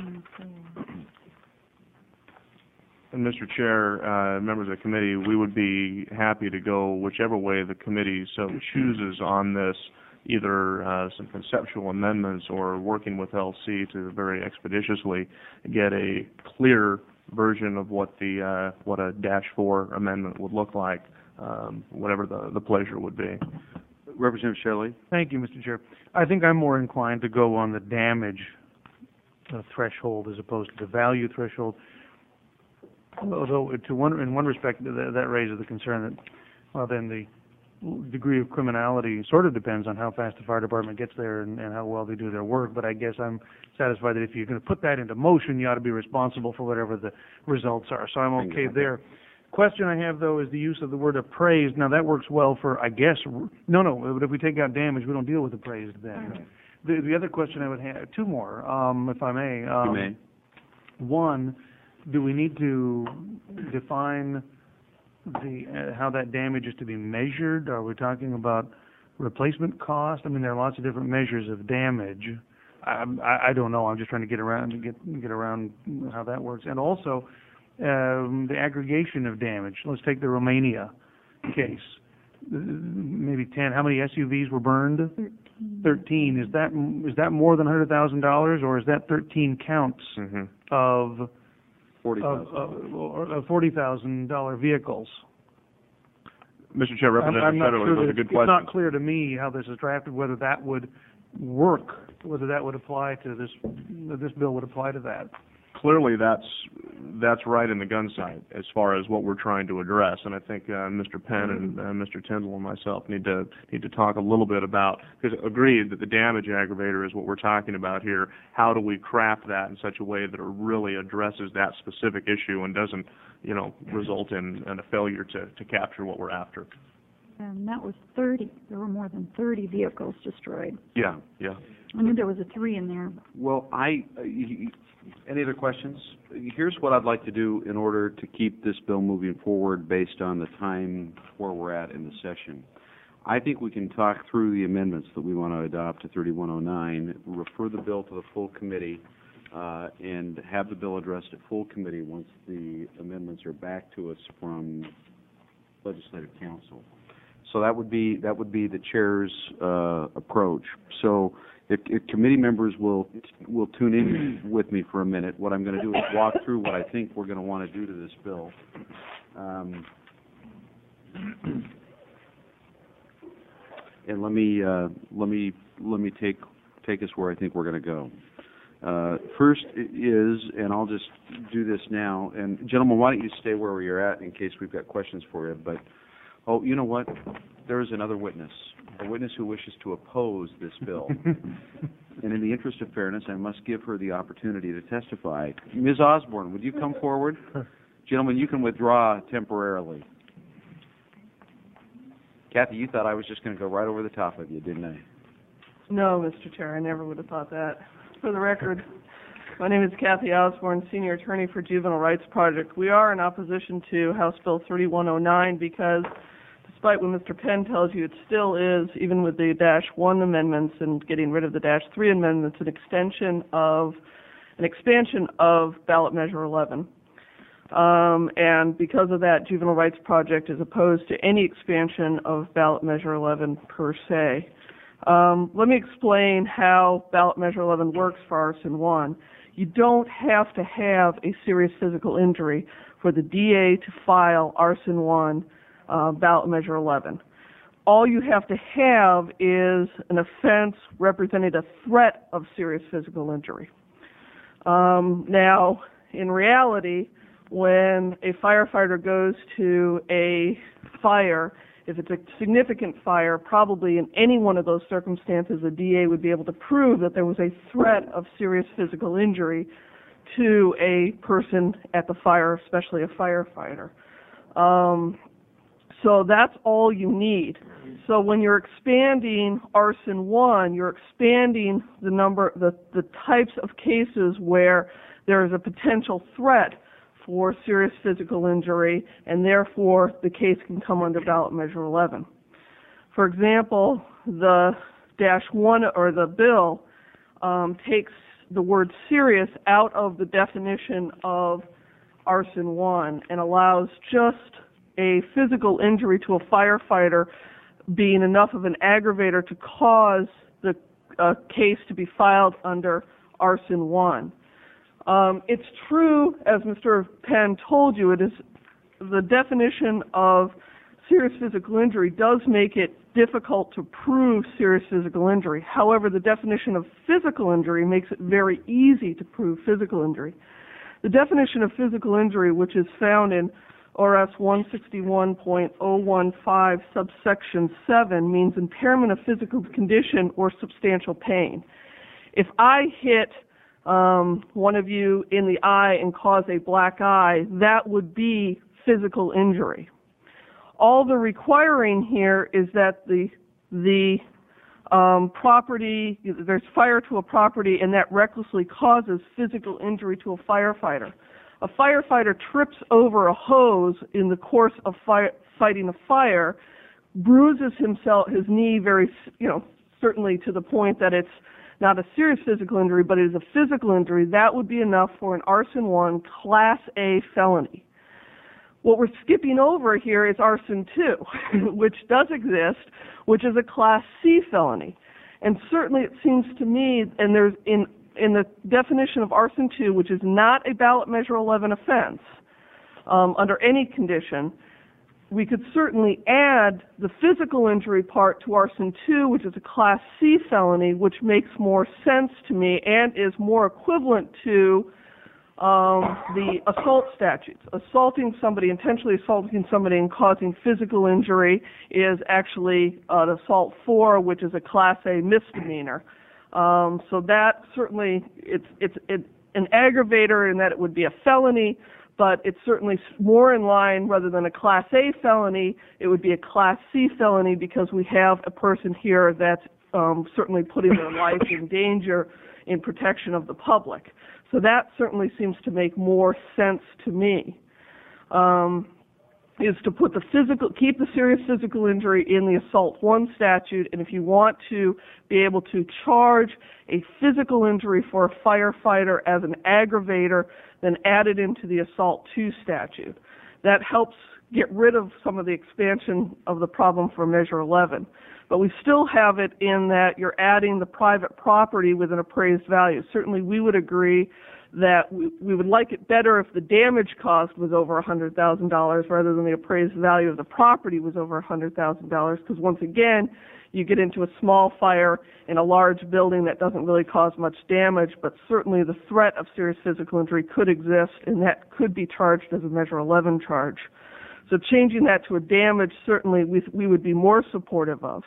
And Mr. Chair, members of the committee, we would be happy to go whichever way the committee so chooses on this, either some conceptual amendments or working with LC to very expeditiously get a clear version of what a Dash 4 amendment would look like, whatever the pleasure would be. Representative Shelley? Thank you, Mr. Chair. I think I'm more inclined to go on the damage threshold as opposed to the value threshold. Although, in one respect, that raises the concern that, well, then the degree of criminality sort of depends on how fast the fire department gets there and how well they do their work. But I guess I'm satisfied that if you're going to put that into motion, you ought to be responsible for whatever the results are. So I'm okay there. Question I have, though, is the use of the word appraised. Now, that works well for, I guess, no, but if we take out damage, we don't deal with appraised then. The other question I would have, two more, if I may. You may. One, do we need to define how that damage is to be measured? Are we talking about replacement cost? I mean, there are lots of different measures of damage. I don't know. I'm just trying to get around how that works. And also, the aggregation of damage. Let's take the Romania case. Maybe 10. How many SUVs were burned? 13. Is that more than $100,000, or is that 13 counts of $40,000 vehicles? Mr. Chair, Representative Federer, that's a good question. It's not clear to me how this is drafted, whether that would work, whether that would apply to this bill would apply to that. Clearly, that's right in the gun sight as far as what we're trying to address, and I think Mr. Penn and Mr. Tyndall and myself need to talk a little bit about, because agreed that the damage aggravator is what we're talking about here. How do we craft that in such a way that it really addresses that specific issue and doesn't, result in a failure to capture what we're after? And that was 30. There were more than 30 vehicles destroyed. Yeah. I knew there was a 3 in there. Well, any other questions? Here's what I'd like to do in order to keep this bill moving forward based on the time where we're at in the session. I think we can talk through the amendments that we want to adopt to 3109, refer the bill to the full committee, and have the bill addressed at full committee once the amendments are back to us from Legislative Council. So that would be the chair's approach. So if committee members will tune in with me for a minute, what I'm going to do is walk through what I think we're going to want to do to this bill. And let me take us where I think we're going to go. First is, and I'll just do this now, and gentlemen, why don't you stay where you're at in case we've got questions for you, but, oh, you know what? There is another witness, a witness who wishes to oppose this bill. And in the interest of fairness, I must give her the opportunity to testify. Ms. Osborne, would you come forward? Gentlemen, you can withdraw temporarily. Kathy, you thought I was just going to go right over the top of you, didn't I? No, Mr. Chair, I never would have thought that. For the record, my name is Kathy Osborne, Senior Attorney for Juvenile Rights Project. We are in opposition to House Bill 3109 because, despite what Mr. Penn tells you, it still is, even with the -1 amendments and getting rid of the -3 amendments, an expansion of ballot measure 11. And because of that, Juvenile Rights Project is opposed to any expansion of ballot measure 11 per se. Let me explain how ballot measure 11 works for Arson 1. You don't have to have a serious physical injury for the DA to file Arson 1 ballot measure 11. All you have to have is an offense representing a threat of serious physical injury. Now, in reality, when a firefighter goes to a fire, if it's a significant fire, probably in any one of those circumstances, the DA would be able to prove that there was a threat of serious physical injury to a person at the fire, especially a firefighter. So that's all you need. So when you're expanding Arson 1, you're expanding the types of cases where there is a potential threat for serious physical injury, and therefore the case can come under ballot measure 11. For example, the -1 or the bill takes the word serious out of the definition of Arson 1 and allows just a physical injury to a firefighter being enough of an aggravator to cause the case to be filed under Arson 1. It's true, as Mr. Penn told you, it is the definition of serious physical injury does make it difficult to prove serious physical injury. However, the definition of physical injury makes it very easy to prove physical injury. The definition of physical injury, which is found in ORS 161.015 subsection 7, means impairment of physical condition or substantial pain. If I hit one of you in the eye and cause a black eye, that would be physical injury. All the requiring here is that the property, there's fire to a property and that recklessly causes physical injury to a firefighter. A firefighter trips over a hose in the course of fighting a fire, bruises his knee certainly to the point that it's not a serious physical injury, but it is a physical injury. That would be enough for an Arson 1 Class A felony. What we're skipping over here is Arson 2, which does exist, which is a Class C felony. And certainly it seems to me, and there's in the definition of Arson 2, which is not a ballot measure 11 offense, under any condition, we could certainly add the physical injury part to Arson 2, which is a Class C felony, which makes more sense to me and is more equivalent to the assault statutes. Intentionally assaulting somebody and causing physical injury is actually an assault 4, which is a Class A misdemeanor. So that certainly, it's an aggravator in that it would be a felony, but it's certainly more in line, rather than a Class A felony, it would be a Class C felony, because we have a person here that's certainly putting their life in danger in protection of the public. So that certainly seems to make more sense to me. Is to put keep the serious physical injury in the Assault 1 statute, and if you want to be able to charge a physical injury for a firefighter as an aggravator, then add it into the Assault 2 statute. That helps get rid of some of the expansion of the problem for Measure 11. But we still have it in that you're adding the private property with an appraised value. Certainly we would agree that we would like it better if the damage cost was over $100,000 rather than the appraised value of the property was over $100,000, because once again, you get into a small fire in a large building that doesn't really cause much damage, but certainly the threat of serious physical injury could exist, and that could be charged as a Measure 11 charge. So changing that to a damage, certainly we would be more supportive of.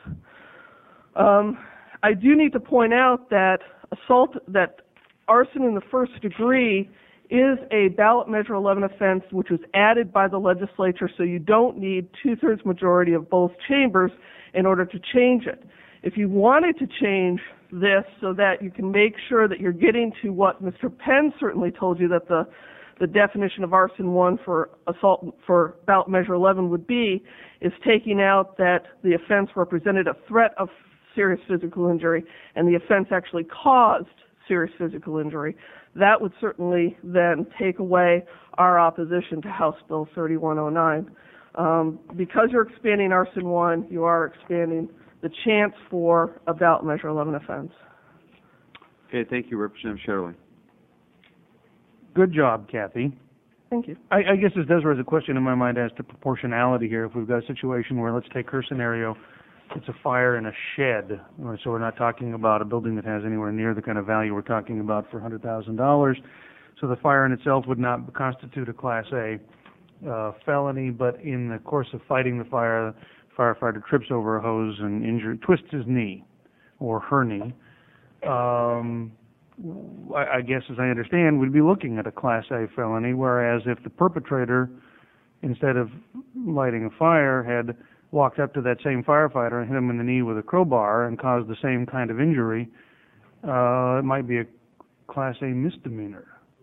I do need to point out that arson in the first degree is a ballot Measure 11 offense, which was added by the legislature, so you don't need 2/3 majority of both chambers in order to change it. If you wanted to change this so that you can make sure that you're getting to what Mr. Penn certainly told you that the definition of arson 1 for assault for ballot Measure 11 would be, is taking out that the offense represented a threat of serious physical injury and the offense actually caused serious physical injury. That would certainly then take away our opposition to House Bill 3109. Because you're expanding arson 1, you are expanding the chance for a ballot Measure 11 offense. Okay, thank you, Representative Shetterly. Good job, Kathy. Thank you. I guess this does raise a question in my mind as to proportionality here. If we've got a situation where, let's take her scenario, it's a fire in a shed, so we're not talking about a building that has anywhere near the kind of value we're talking about for $100,000. So the fire in itself would not constitute a Class A felony, but in the course of fighting the fire, the firefighter trips over a hose and twists his knee or her knee. I guess, as I understand, we'd be looking at a Class A felony, whereas if the perpetrator, instead of lighting a fire, had walked up to that same firefighter and hit him in the knee with a crowbar and caused the same kind of injury, it might be a Class A misdemeanor.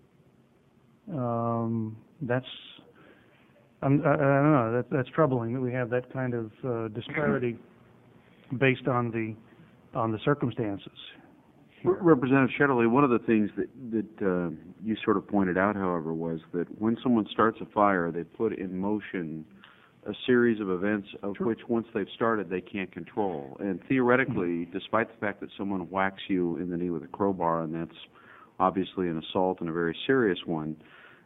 I don't know. That's troubling that we have that kind of disparity based on the circumstances. Representative Shetterly, one of the things that you sort of pointed out, however, was that when someone starts a fire, they put in motion a series of events of which, once they've started, they can't control. And theoretically, despite the fact that someone whacks you in the knee with a crowbar, and that's obviously an assault and a very serious one,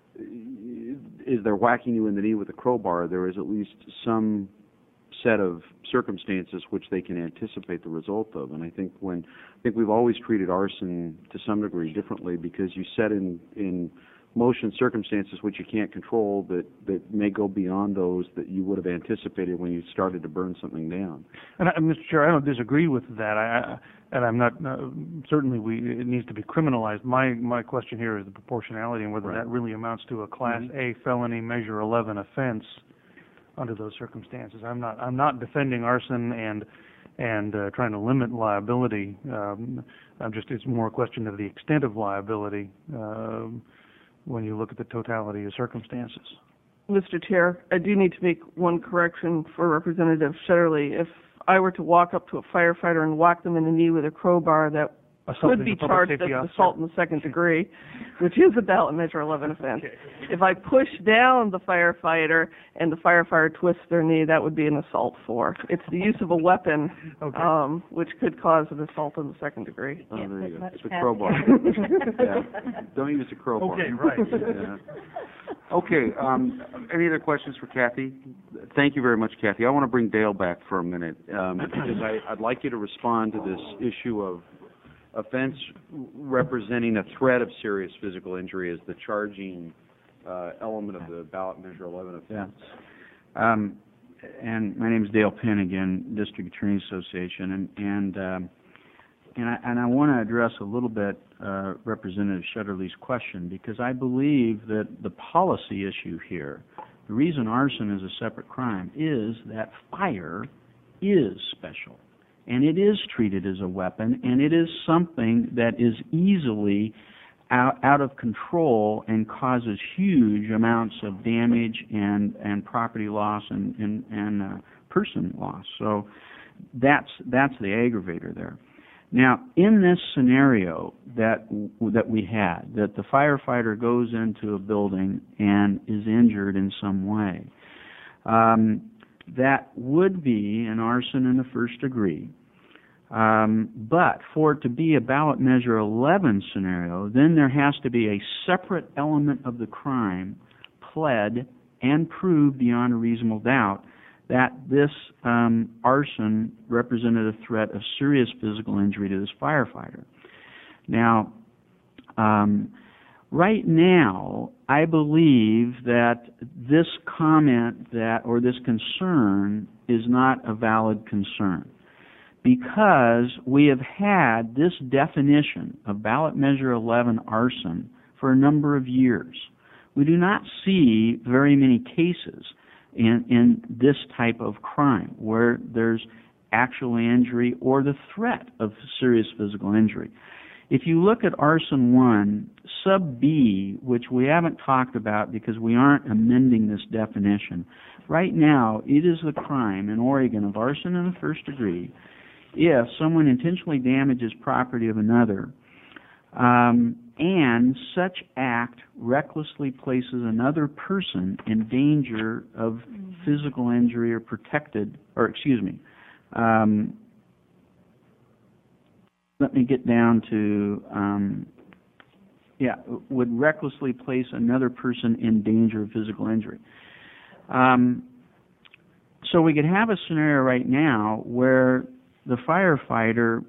is they're whacking you in the knee with a crowbar, there is at least some set of circumstances which they can anticipate the result of. And I think we've always treated arson to some degree differently, because you set in motion circumstances which you can't control that may go beyond those that you would have anticipated when you started to burn something down. And Mr. Chair, I don't disagree with that. And I'm not certainly it needs to be criminalized. My question here is the proportionality and whether that really amounts to a Class A felony Measure 11 offense under those circumstances. I'm not defending arson and trying to limit liability. It's more a question of the extent of liability when you look at the totality of circumstances. Mr. Chair, I do need to make one correction for Representative Shetterly. If I were to walk up to a firefighter and whack them in the knee with a crowbar, that could be charged as assault in the second degree, which is a ballot Measure 11 offense. Okay. If I push down the firefighter and the firefighter twists their knee, that would be an assault 4. It's the use of a weapon, which could cause an assault in the second degree. Oh, there you go. It's a crowbar. Yeah. Don't use a crowbar. Okay, right. Yeah. Okay, any other questions for Kathy? Thank you very much, Kathy. I want to bring Dale back for a minute, because I'd like you to respond to this issue of offense representing a threat of serious physical injury as the charging element of the ballot Measure 11 offense. Yeah. And my name is Dale Penn again, District Attorney Association, and I want to address a little bit Representative Shutterly's question, because I believe that the policy issue here, the reason arson is a separate crime, is that fire is special, and it is treated as a weapon, and it is something that is easily out of control and causes huge amounts of damage and property loss and person loss. So that's the aggravator there. Now, in this scenario that we had, that the firefighter goes into a building and is injured in some way, that would be an arson in the first degree. But for it to be a ballot measure 11 scenario, then there has to be a separate element of the crime pled and proved beyond a reasonable doubt that this arson represented a threat of serious physical injury to this firefighter. Now, right now, I believe that this comment or this concern is not a valid concern, because we have had this definition of ballot measure 11 arson for a number of years. We do not see very many cases in this type of crime where there's actual injury or the threat of serious physical injury. If you look at arson 1, sub B, which we haven't talked about because we aren't amending this definition, right now it is the crime in Oregon of arson in the first degree if someone intentionally damages property of another and such act recklessly places another person in danger of physical injury or let me get down to, would recklessly place another person in danger of physical injury. So we could have a scenario right now where the firefighter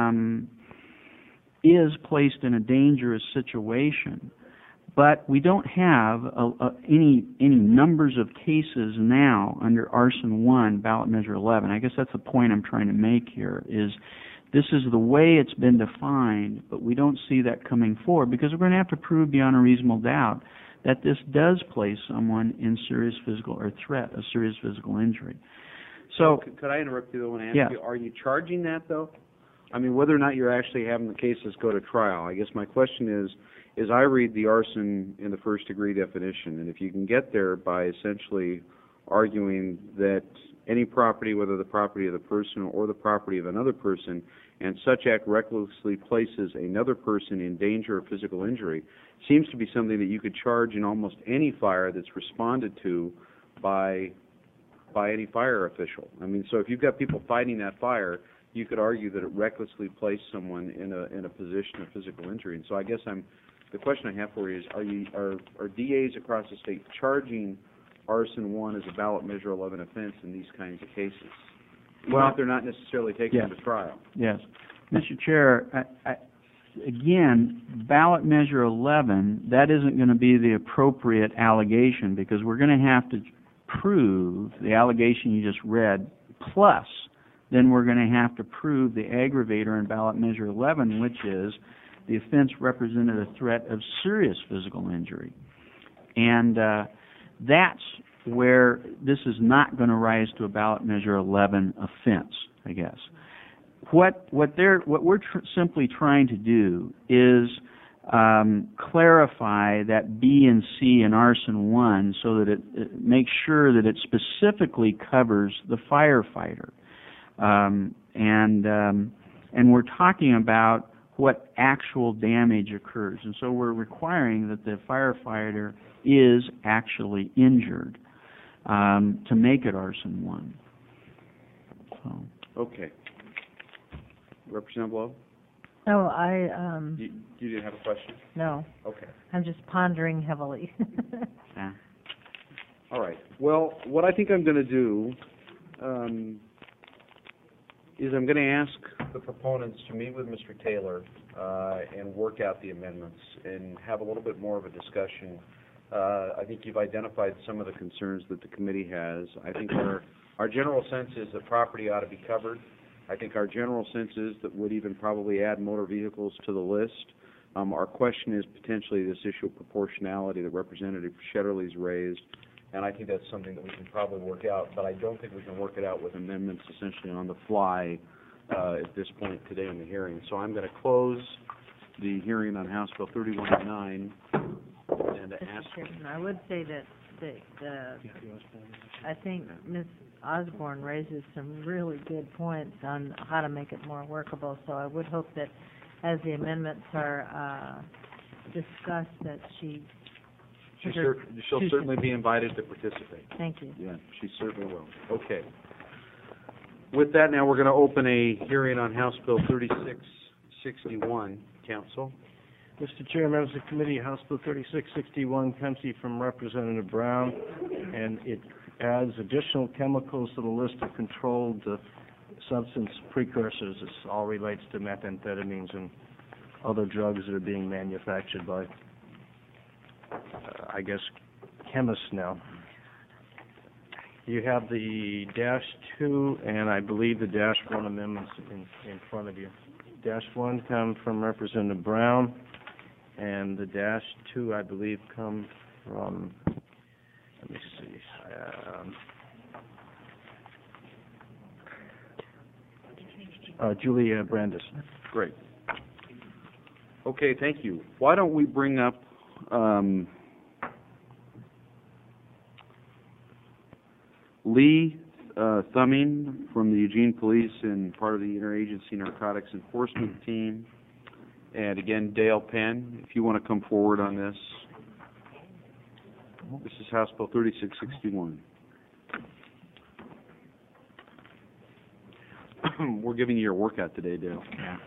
is placed in a dangerous situation, but we don't have any numbers of cases now under arson 1, ballot measure 11. I guess that's the point I'm trying to make here, is this is the way it's been defined, but we don't see that coming forward because we're going to have to prove beyond a reasonable doubt that this does place someone in serious physical or threat of serious physical injury. So, could I interrupt you though and ask you, are you charging that though? I mean, whether or not you're actually having the cases go to trial. I guess my question is I read the arson in the first degree definition, and if you can get there by essentially arguing that any property, whether the property of the person or the property of another person, and such act recklessly places another person in danger of physical injury, seems to be something that you could charge in almost any fire that's responded to by any fire official. I mean, so if you've got people fighting that fire, you could argue that it recklessly placed someone in a position of physical injury. And so I guess the question I have for you is, are DAs across the state charging arson 1 as a ballot measure 11 offense in these kinds of cases? Well, they're not necessarily taking them to trial. Yes. Mr. Chair, again, ballot measure 11, that isn't going to be the appropriate allegation because we're going to have to prove the allegation you just read, plus then we're going to have to prove the aggravator in ballot measure 11, which is the offense represented a threat of serious physical injury. And that's where this is not going to rise to a ballot measure 11 offense, I guess. What we're simply trying to do is clarify that B and C in arson 1 so that it makes sure that it specifically covers the firefighter. And we're talking about what actual damage occurs. And so we're requiring that the firefighter is actually injured to make it arson 1. So. Okay. Representative Lowe? No, You didn't have a question? No. Okay. I'm just pondering heavily. Yeah. All right. Well, what I think I'm going to do is I'm going to ask the proponents to meet with Mr. Taylor and work out the amendments and have a little bit more of a discussion. I think you've identified some of the concerns that the committee has. I think our general sense is that property ought to be covered, I think our general sense is that would even probably add motor vehicles to the list. Our question is potentially this issue of proportionality that Representative Shetterly's raised, and I think that's something that we can probably work out, but I don't think we can work it out with amendments essentially on the fly at this point today in the hearing. So I'm going to close the hearing on House Bill 3109 and ask... Mr. Chairman, I would say that I think Ms. Osborne raises some really good points on how to make it more workable, so I would hope that as the amendments are discussed, that She'll certainly be invited to participate. Thank you. Yeah, she certainly will. Okay. With that, now we're going to open a hearing on House Bill 3661. Council. Mr. Chair, members of the committee, House Bill 3661 comes to you from Representative Brown, and it adds additional chemicals to the list of controlled substance precursors. This all relates to methamphetamines and other drugs that are being manufactured by, I guess, chemists now. You have the -2 and I believe the -1 amendments in front of you. -1 come from Representative Brown, and the -2, I believe, come from, let me see, Julia Brandis. Great. Okay, thank you. Why don't we bring up Lee Thumming from the Eugene Police and part of the Interagency Narcotics Enforcement Team. And again, Dale Penn, if you want to come forward on this. This is House Bill 3661. We're giving you your workout today, Dale.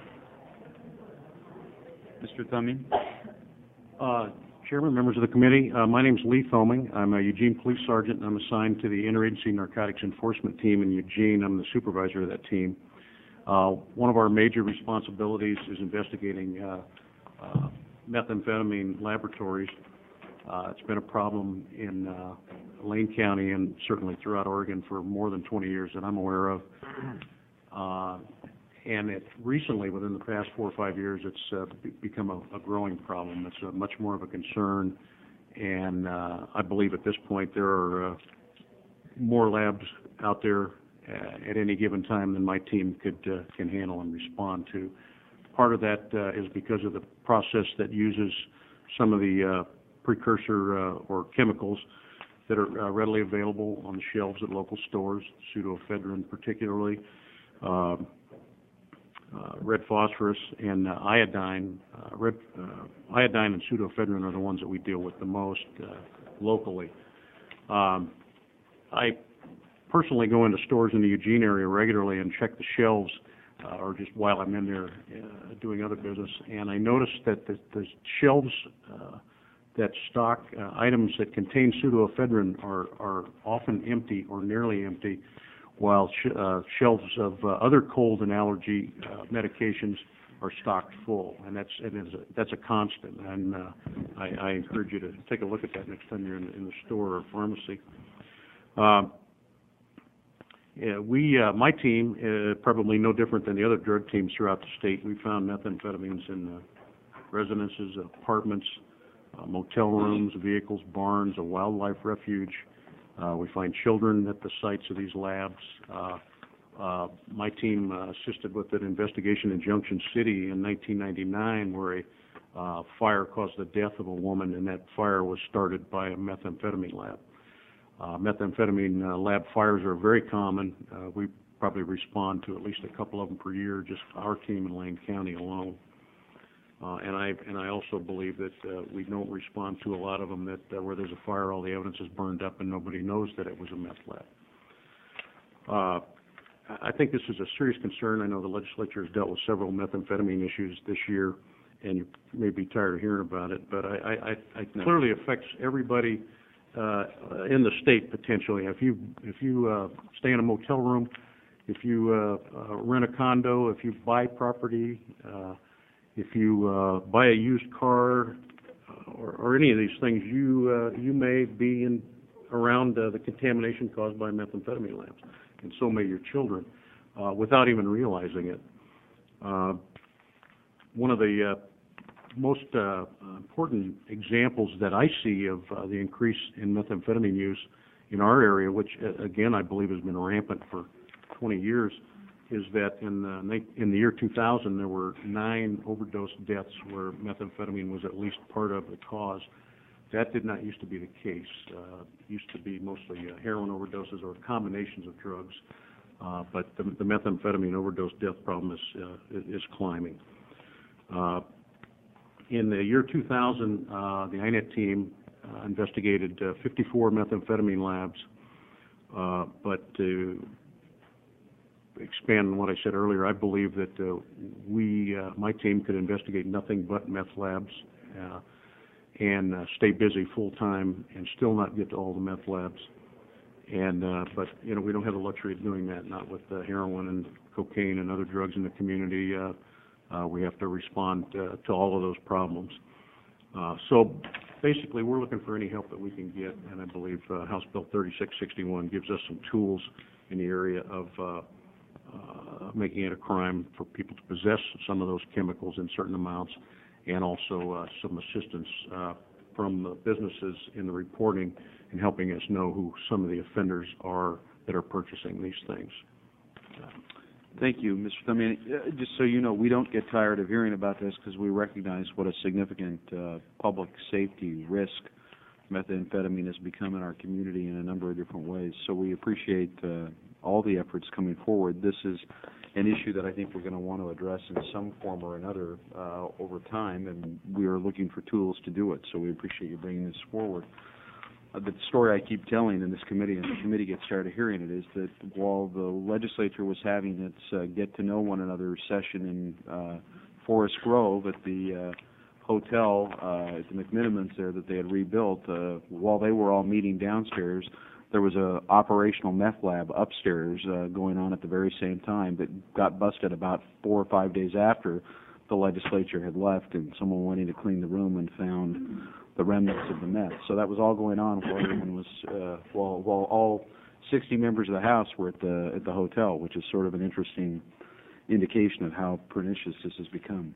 Mr. Thumming? Chairman, members of the committee, my name is Lee Thumming. I'm a Eugene Police Sergeant, and I'm assigned to the Interagency Narcotics Enforcement Team in Eugene. I'm the supervisor of that team. One of our major responsibilities is investigating methamphetamine laboratories. It's been a problem in Lane County and certainly throughout Oregon for more than 20 years that I'm aware of. And it recently, within the past 4 or 5 years, it's become a growing problem. It's much more of a concern, and I believe at this point there are more labs out there at any given time than my team can handle and respond to. Part of that is because of the process that uses some of the precursor or chemicals that are readily available on the shelves at local stores, pseudoephedrine particularly, red phosphorus, and iodine. Iodine and pseudoephedrine are the ones that we deal with the most locally. I personally go into stores in the Eugene area regularly and check the shelves, or just while I'm in there doing other business, and I noticed that the shelves that stock items that contain pseudoephedrine are often empty or nearly empty, while shelves of other cold and allergy medications are stocked full, and that's a constant. And I encourage you to take a look at that next time you're in the store or pharmacy. My team, probably no different than the other drug teams throughout the state, we found methamphetamines in residences, apartments, motel rooms, vehicles, barns, a wildlife refuge. We find children at the sites of these labs. My team assisted with an investigation in Junction City in 1999 where a fire caused the death of a woman, and that fire was started by a methamphetamine lab. Methamphetamine lab fires are very common. We probably respond to at least a couple of them per year, just our team in Lane County alone. And I also believe that we don't respond to a lot of them that where there's a fire, all the evidence is burned up and nobody knows that it was a meth lab. I think this is a serious concern. I know the legislature has dealt with several methamphetamine issues this year, and you may be tired of hearing about it, but it clearly affects everybody in the state potentially. If you stay in a motel room, if you rent a condo, if you buy property, if you buy a used car, or any of these things, you may be around the contamination caused by methamphetamine labs, and so may your children. without even realizing it. One of the most important examples that I see of the increase in methamphetamine use in our area, which again I believe has been rampant for 20 years, is that in the year 2000 there were 9 overdose deaths where methamphetamine was at least part of the cause. That did not used to be the case. It used to be mostly heroin overdoses or combinations of drugs, but the methamphetamine overdose death problem is climbing. In the year 2000, the INET team investigated 54 methamphetamine labs, but to expand on what I said earlier, I believe that my team could investigate nothing but meth labs and stay busy full time and still not get to all the meth labs. But we don't have the luxury of doing that, not with heroin and cocaine and other drugs in the community. We have to respond to all of those problems. So basically, we're looking for any help that we can get, and I believe House Bill 3661 gives us some tools in the area of making it a crime for people to possess some of those chemicals in certain amounts, and also some assistance from the businesses in the reporting and helping us know who some of the offenders are that are purchasing these things. Thank you, Mr. Thummy. Just so you know, we don't get tired of hearing about this because we recognize what a significant public safety risk methamphetamine has become in our community in a number of different ways. So we appreciate all the efforts coming forward. This is an issue that I think we're going to want to address in some form or another over time, and we are looking for tools to do it. So we appreciate you bringing this forward. The story I keep telling in this committee, and the committee gets tired of hearing it, is that while the legislature was having its get-to-know-one-another session in Forest Grove at the hotel at the McMinimans there that they had rebuilt, while they were all meeting downstairs, there was a operational meth lab upstairs going on at the very same time that got busted about 4 or 5 days after the legislature had left, and someone went in to clean the room and found the remnants of the meth. So that was all going on while everyone was while all 60 members of the House were at the hotel, which is sort of an interesting indication of how pernicious this has become.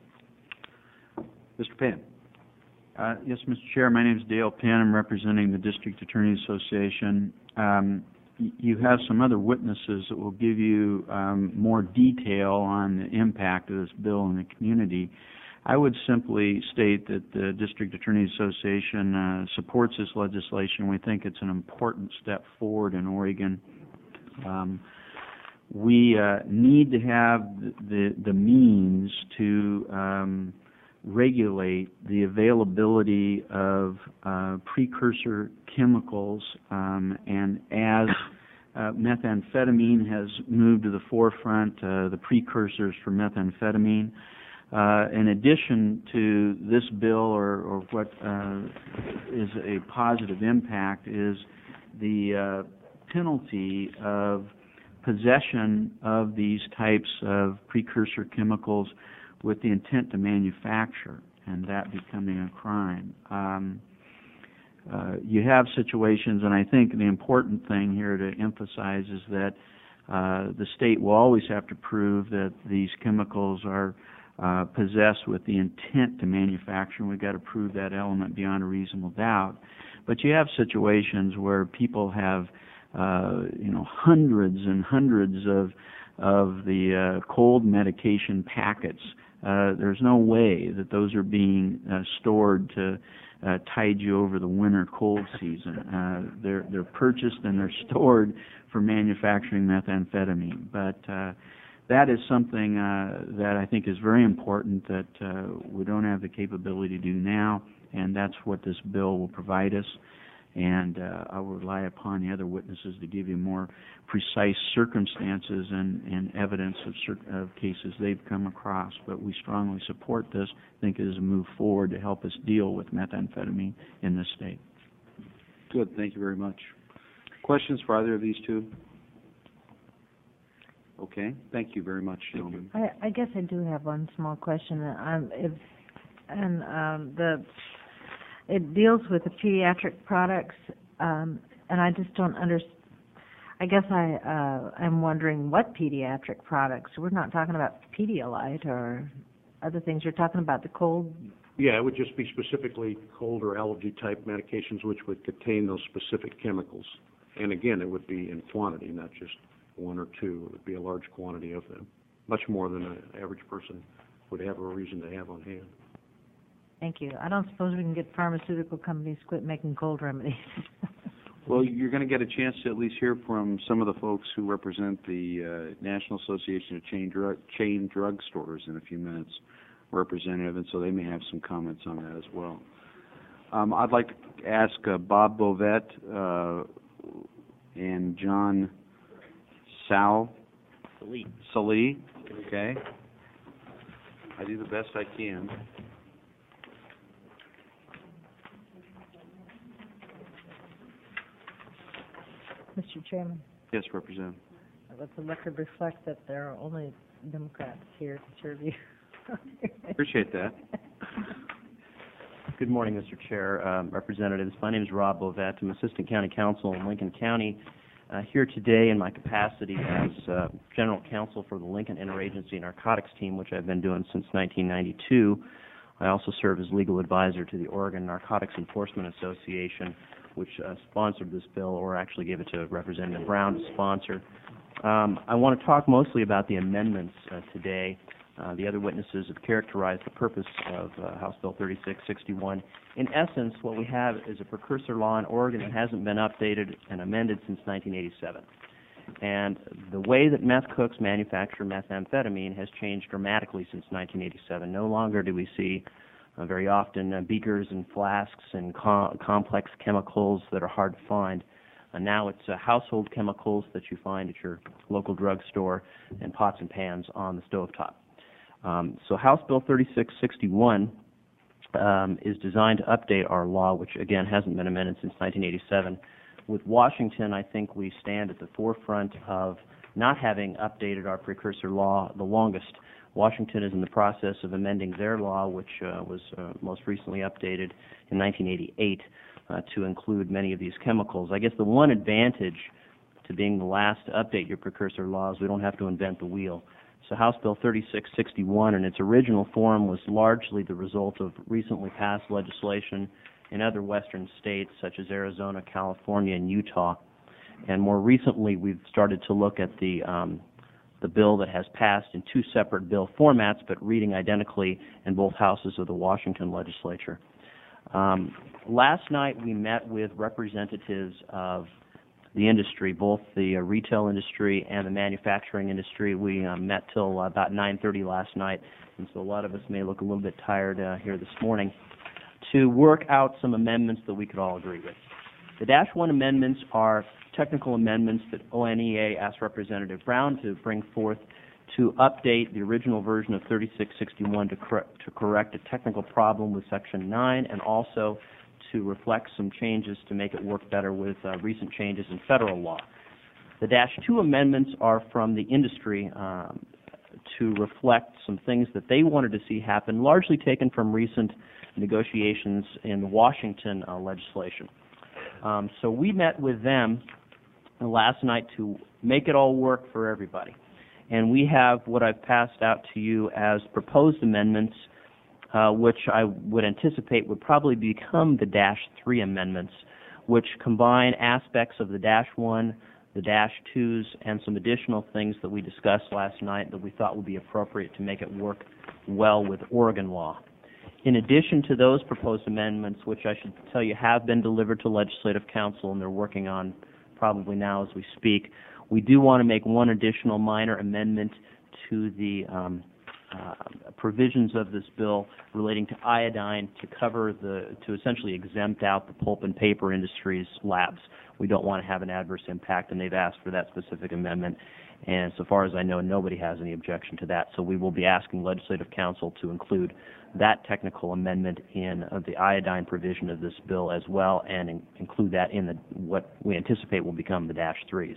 Mr. Penn. Yes, Mr. Chair, my name is Dale Penn. I'm representing the District Attorneys Association. You have some other witnesses that will give you more detail on the impact of this bill in the community. I would simply state that the District Attorneys Association supports this legislation. We think it's an important step forward in Oregon. We need to have the means to regulate the availability of precursor chemicals, and as methamphetamine has moved to the forefront, the precursors for methamphetamine. In addition to this bill, or what is a positive impact, is the penalty of possession of these types of precursor chemicals with the intent to manufacture, and that becoming a crime. You have situations, and I think the important thing here to emphasize is that the state will always have to prove that these chemicals are possessed with the intent to manufacture, and we've got to prove that element beyond a reasonable doubt. But you have situations where people have hundreds and hundreds of the cold medication packets. There's no way that those are being stored to tide you over the winter cold season. They're purchased and they're stored for manufacturing methamphetamine. But that is something that I think is very important that we don't have the capability to do now, and that's what this bill will provide us. And I will rely upon the other witnesses to give you more precise circumstances and evidence of cases they've come across. But we strongly support this. I think it is a move forward to help us deal with methamphetamine in this state. Good. Thank you very much. Questions for either of these two? Okay. Thank you very much, gentlemen. I guess I do have one small question. It deals with the pediatric products, and I just don't understand. I guess I'm wondering what pediatric products. We're not talking about Pedialyte or other things. You're talking about the cold. Yeah, it would just be specifically cold or allergy-type medications which would contain those specific chemicals. And again, it would be in quantity, not just one or two. It would be a large quantity of them, much more than an average person would have a reason to have on hand. Thank you. I don't suppose we can get pharmaceutical companies to quit making cold remedies. Well, you're going to get a chance to at least hear from some of the folks who represent the National Association of Chain Drug Stores in a few minutes, representative, and so they may have some comments on that as well. I'd like to ask Bob Bovett and John Salee. Okay. I do the best I can. Mr. Chairman, Yes, Representative. let the record reflect that there are only Democrats here to serve you. Appreciate that. Good morning, Mr. Chair, Representatives. My name is Rob Bovett. I'm Assistant County Counsel in Lincoln County. Here today in my capacity as General Counsel for the Lincoln Interagency Narcotics Team, which I've been doing since 1992. I also serve as legal advisor to the Oregon Narcotics Enforcement Association, which sponsored this bill, or actually gave it to Representative Brown to sponsor. I want to talk mostly about the amendments today. The other witnesses have characterized the purpose of House Bill 3661. In essence, what we have is a precursor law in Oregon that hasn't been updated and amended since 1987. And the way that meth cooks manufacture methamphetamine has changed dramatically since 1987. No longer do we see very often beakers and flasks and complex chemicals that are hard to find. Now it's household chemicals that you find at your local drugstore and pots and pans on the stovetop. So House Bill 3661 is designed to update our law, which again hasn't been amended since 1987. With Washington, I think we stand at the forefront of not having updated our precursor law the longest. Washington is in the process of amending their law, which was most recently updated in 1988 to include many of these chemicals. I guess the one advantage to being the last to update your precursor law is we don't have to invent the wheel. So House Bill 3661 in its original form was largely the result of recently passed legislation in other western states such as Arizona, California, and Utah. And more recently, we've started to look at the bill that has passed in two separate bill formats, but reading identically in both houses of the Washington legislature. Last night, we met with representatives of the industry, both the retail industry and the manufacturing industry. We met till about 9:30 last night, and so a lot of us may look a little bit tired here this morning, to work out some amendments that we could all agree with. The -1 amendments are technical amendments that ONEA asked Representative Brown to bring forth to update the original version of 3661 to correct a technical problem with Section 9 and also to reflect some changes to make it work better with recent changes in federal law. The -2 amendments are from the industry to reflect some things that they wanted to see happen, largely taken from recent negotiations in Washington legislation. So we met with them last night to make it all work for everybody. And we have what I've passed out to you as proposed amendments, which I would anticipate would probably become the -3 amendments, which combine aspects of the -1, the -2s, and some additional things that we discussed last night that we thought would be appropriate to make it work well with Oregon law. In addition to those proposed amendments, which I should tell you have been delivered to Legislative Council and they're working on probably now as we speak, we do want to make one additional minor amendment to the provisions of this bill relating to iodine to cover to essentially exempt out the pulp and paper industry's labs. We don't want to have an adverse impact, and they've asked for that specific amendment. And so far as I know, nobody has any objection to that. So we will be asking Legislative Council to include that technical amendment in the iodine provision of this bill as well, and include that in what we anticipate will become the -3s.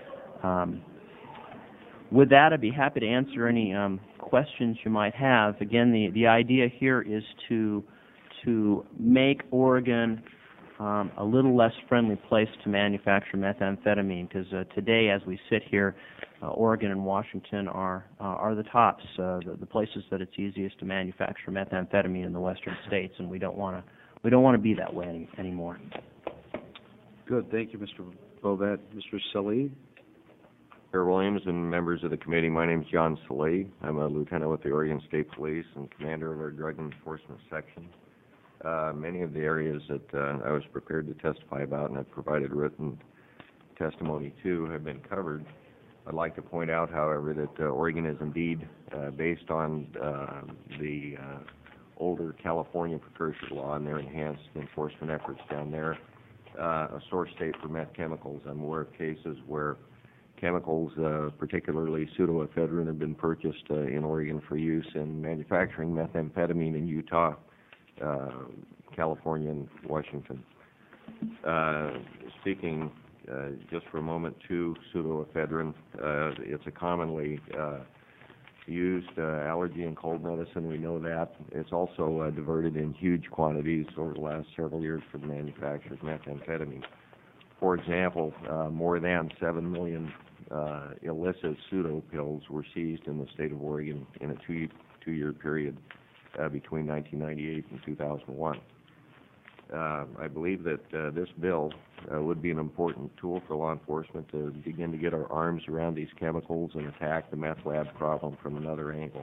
With that, I'd be happy to answer any questions you might have. Again, the idea here is to make Oregon a little less friendly place to manufacture methamphetamine, because today, as we sit here, Oregon and Washington are the tops, the places that it's easiest to manufacture methamphetamine in the western states, and we don't want to be that way anymore. Good, thank you, Mr. Bovet. Mr. Salih? Chair Williams and members of the committee, my name is John Salih. I'm a lieutenant with the Oregon State Police and commander of our Drug Enforcement Section. Many of the areas that I was prepared to testify about and have provided written testimony to have been covered. I'd like to point out, however, that Oregon is indeed, based on the older California precursor law and their enhanced enforcement efforts down there, a source state for meth chemicals. I'm aware of cases where chemicals, particularly pseudoephedrine, have been purchased in Oregon for use in manufacturing methamphetamine in Utah, California, and Washington. Speaking just for a moment to pseudoephedrine, it's a commonly used allergy and cold medicine. We know that. It's also diverted in huge quantities over the last several years for the manufacture of methamphetamine. For example, more than 7 million illicit pseudo pills were seized in the state of Oregon in a two-year period between 1998 and 2001. I believe that this bill would be an important tool for law enforcement to begin to get our arms around these chemicals and attack the meth lab problem from another angle.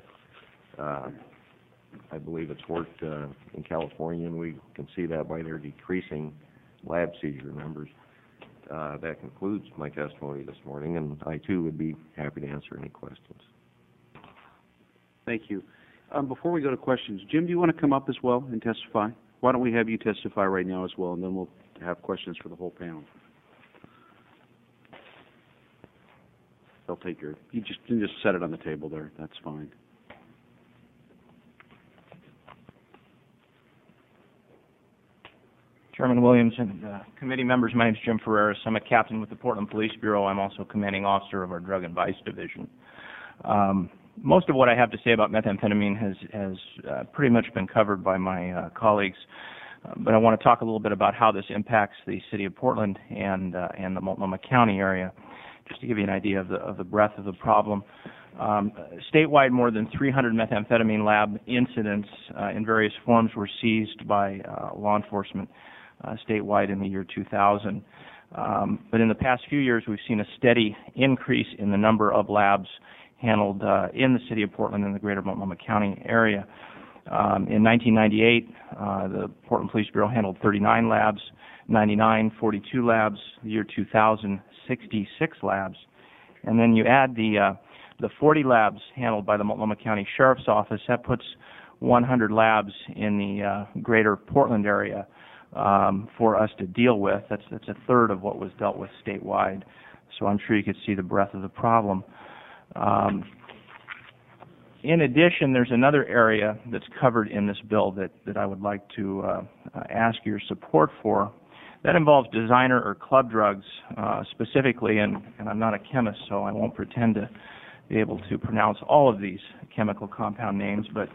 I believe it's worked in California, and we can see that by their decreasing lab seizure numbers. That concludes my testimony this morning, and I, too, would be happy to answer any questions. Thank you. Before we go to questions, Jim, do you want to come up as well and testify? Why don't we have you testify right now as well, and then we'll have questions for the whole panel. They'll take your, you can just set it on the table there. That's fine. Chairman Williams and committee members, my name is Jim Ferreras. I'm a captain with the Portland Police Bureau. I'm also commanding officer of our Drug and Vice Division. Most of what I have to say about methamphetamine has pretty much been covered by my colleagues, but I want to talk a little bit about how this impacts the city of Portland and the Multnomah County area, just to give you an idea of the breadth of the problem. Statewide, more than 300 methamphetamine lab incidents in various forms were seized by law enforcement statewide in the year 2000. But in the past few years, we've seen a steady increase in the number of labs handled in the city of Portland and the greater Multnomah County area. In 1998, the Portland Police Bureau handled 39 labs, 99, 42 labs, the year 2000, 66 labs. And then you add the 40 labs handled by the Multnomah County Sheriff's Office, that puts 100 labs in the greater Portland area for us to deal with. That's a third of what was dealt with statewide. So I'm sure you could see the breadth of the problem. In addition, there's another area that's covered in this bill that I would like to ask your support for. That involves designer or club drugs specifically, and I'm not a chemist, so I won't pretend to be able to pronounce all of these chemical compound names, but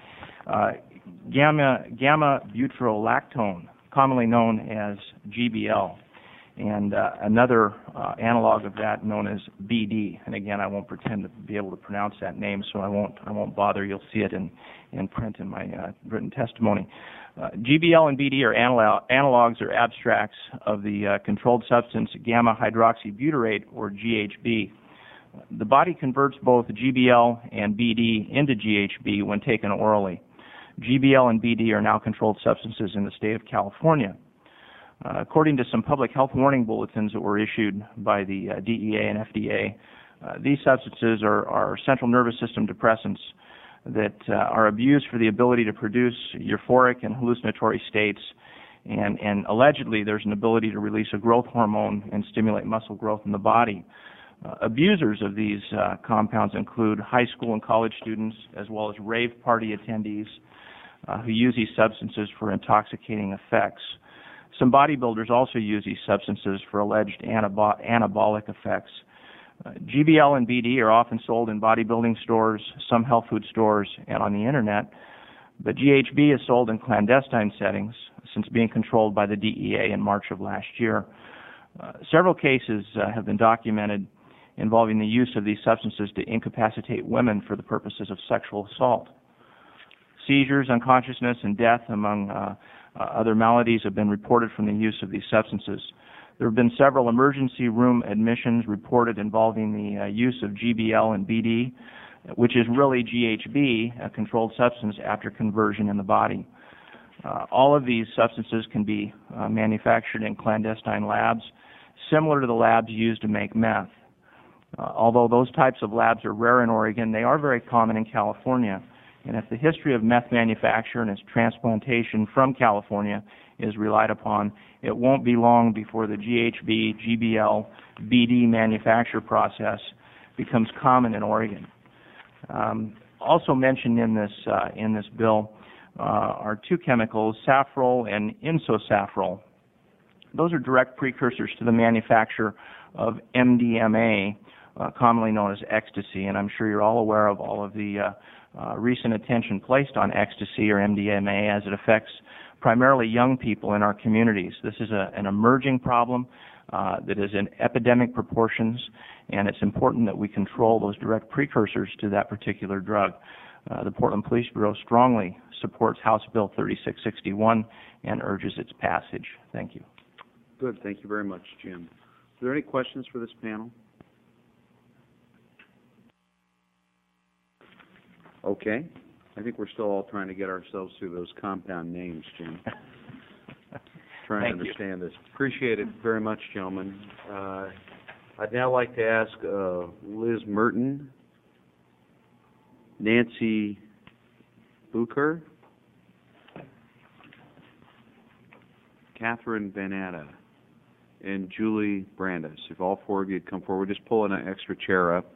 gamma-butyrollactone, commonly known as GBL, and another analog of that known as BD. And again, I won't pretend to be able to pronounce that name, so I won't bother. You'll see it in print in my written testimony. GBL and BD are analogs or abstracts of the controlled substance gamma-hydroxybutyrate, or GHB. The body converts both GBL and BD into GHB when taken orally. GBL and BD are now controlled substances in the state of California. According to some public health warning bulletins that were issued by the DEA and FDA, these substances are central nervous system depressants that are abused for the ability to produce euphoric and hallucinatory states, and allegedly there's an ability to release a growth hormone and stimulate muscle growth in the body. Abusers of these compounds include high school and college students, as well as rave party attendees who use these substances for intoxicating effects. Some bodybuilders also use these substances for alleged anabolic effects. GBL and BD are often sold in bodybuilding stores, some health food stores, and on the internet. But GHB is sold in clandestine settings since being controlled by the DEA in March of last year. Several cases have been documented involving the use of these substances to incapacitate women for the purposes of sexual assault. Seizures, unconsciousness, and death, among other maladies, have been reported from the use of these substances. There have been several emergency room admissions reported involving the use of GBL and BD, which is really GHB, a controlled substance after conversion in the body. All of these substances can be manufactured in clandestine labs, similar to the labs used to make meth. Although those types of labs are rare in Oregon, they are very common in California. And if the history of meth manufacture and its transplantation from California is relied upon, it won't be long before the GHB, GBL, BD manufacture process becomes common in Oregon. Also mentioned in this bill are two chemicals, safrole and insosafrole. Those are direct precursors to the manufacture of MDMA, commonly known as ecstasy, and I'm sure you're all aware of all of the recent attention placed on ecstasy or MDMA as it affects primarily young people in our communities. This is an emerging problem that is in epidemic proportions, and it's important that we control those direct precursors to that particular drug. The Portland Police Bureau strongly supports House Bill 3661 and urges its passage. Thank you. Good. Thank you very much, Jim. Are there any questions for this panel? Okay. I think we're still all trying to get ourselves through those compound names, Jim. Trying to understand this. Appreciate it very much, gentlemen. I'd now like to ask Liz Merton, Nancy Bucher, Catherine Banata, and Julie Brandes. If all four of you would come forward, just pull an extra chair up.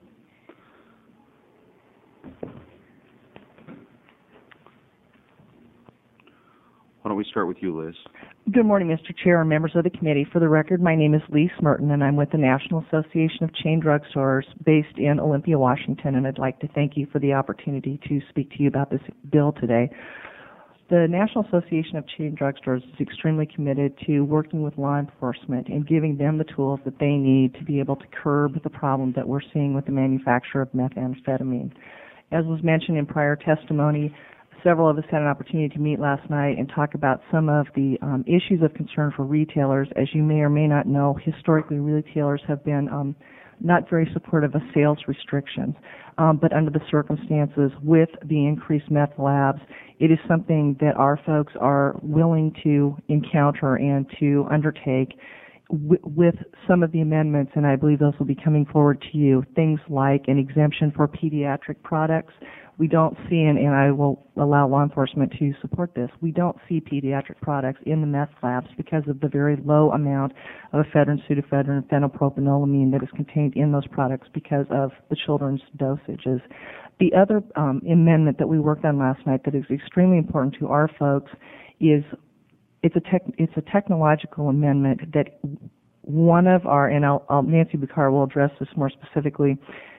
Why don't we start with you, Liz? Good morning, Mr. Chair and members of the committee. For the record, my name is Lee Smerton, and I'm with the National Association of Chain Drug Stores based in Olympia, Washington, and I'd like to thank you for the opportunity to speak to you about this bill today. The National Association of Chain Drug Stores is extremely committed to working with law enforcement and giving them the tools that they need to be able to curb the problem that we're seeing with the manufacture of methamphetamine. As was mentioned in prior testimony, several of us had an opportunity to meet last night and talk about some of the issues of concern for retailers. As you may or may not know, historically retailers have been not very supportive of sales restrictions. But under the circumstances with the increased meth labs, it is something that our folks are willing to encounter and to undertake with some of the amendments, and I believe those will be coming forward to you, things like an exemption for pediatric products. We don't see, and I will allow law enforcement to support this, we don't see pediatric products in the meth labs because of the very low amount of ephedrine, pseudoephedrine, and phenylpropanolamine that is contained in those products because of the children's dosages. The other amendment that we worked on last night that is extremely important to our folks is it's a technological amendment that one of our, and Nancy Bucher will address this more specifically,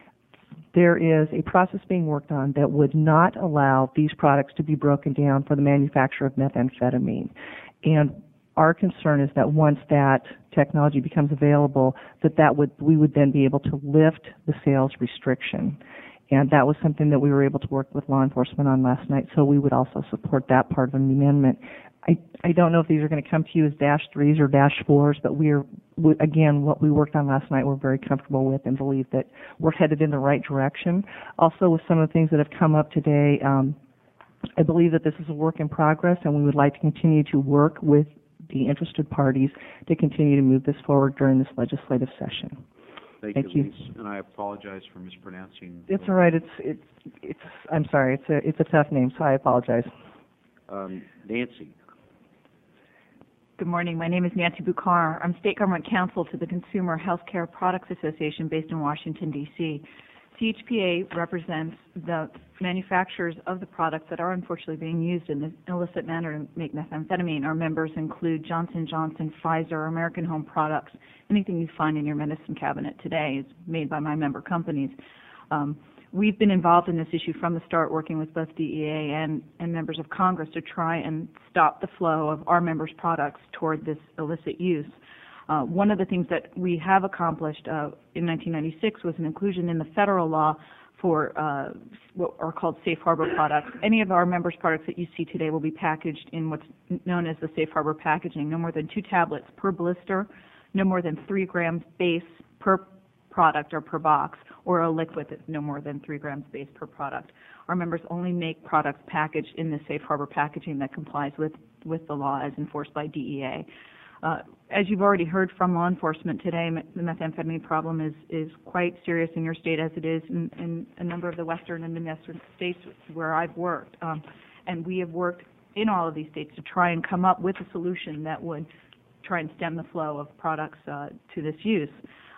there is a process being worked on that would not allow these products to be broken down for the manufacture of methamphetamine. And our concern is that once that technology becomes available, we would then be able to lift the sales restriction. And that was something that we were able to work with law enforcement on last night, so we would also support that part of the amendment. I don't know if these are going to come to you as -3s or -4s, but again, what we worked on last night we're very comfortable with and believe that we're headed in the right direction. Also, with some of the things that have come up today, I believe that this is a work in progress, and we would like to continue to work with the interested parties to continue to move this forward during this legislative session. Thank you. Lise. And I apologize for mispronouncing. It's all right. I'm sorry. It's a tough name, so I apologize. Nancy. Good morning. My name is Nancy Bucher. I'm State Government Counsel to the Consumer Healthcare Products Association based in Washington, D.C. CHPA represents the manufacturers of the products that are unfortunately being used in an illicit manner to make methamphetamine. Our members include Johnson & Johnson, Pfizer, American Home Products. Anything you find in your medicine cabinet today is made by my member companies. we've been involved in this issue from the start, working with both DEA and members of Congress to try and stop the flow of our members' products toward this illicit use. One of the things that we have accomplished in 1996 was an inclusion in the federal law for what are called safe harbor products. Any of our members' products that you see today will be packaged in what's known as the safe harbor packaging. No more than 2 tablets per blister, no more than 3 grams base per product or per box, or a liquid that's no more than 3 grams base per product. Our members only make products packaged in the safe harbor packaging that complies with the law as enforced by DEA. As you've already heard from law enforcement today, the methamphetamine problem is quite serious in your state, as it is in a number of the western and midwestern states where I've worked. And we have worked in all of these states to try and come up with a solution that would try and stem the flow of products to this use.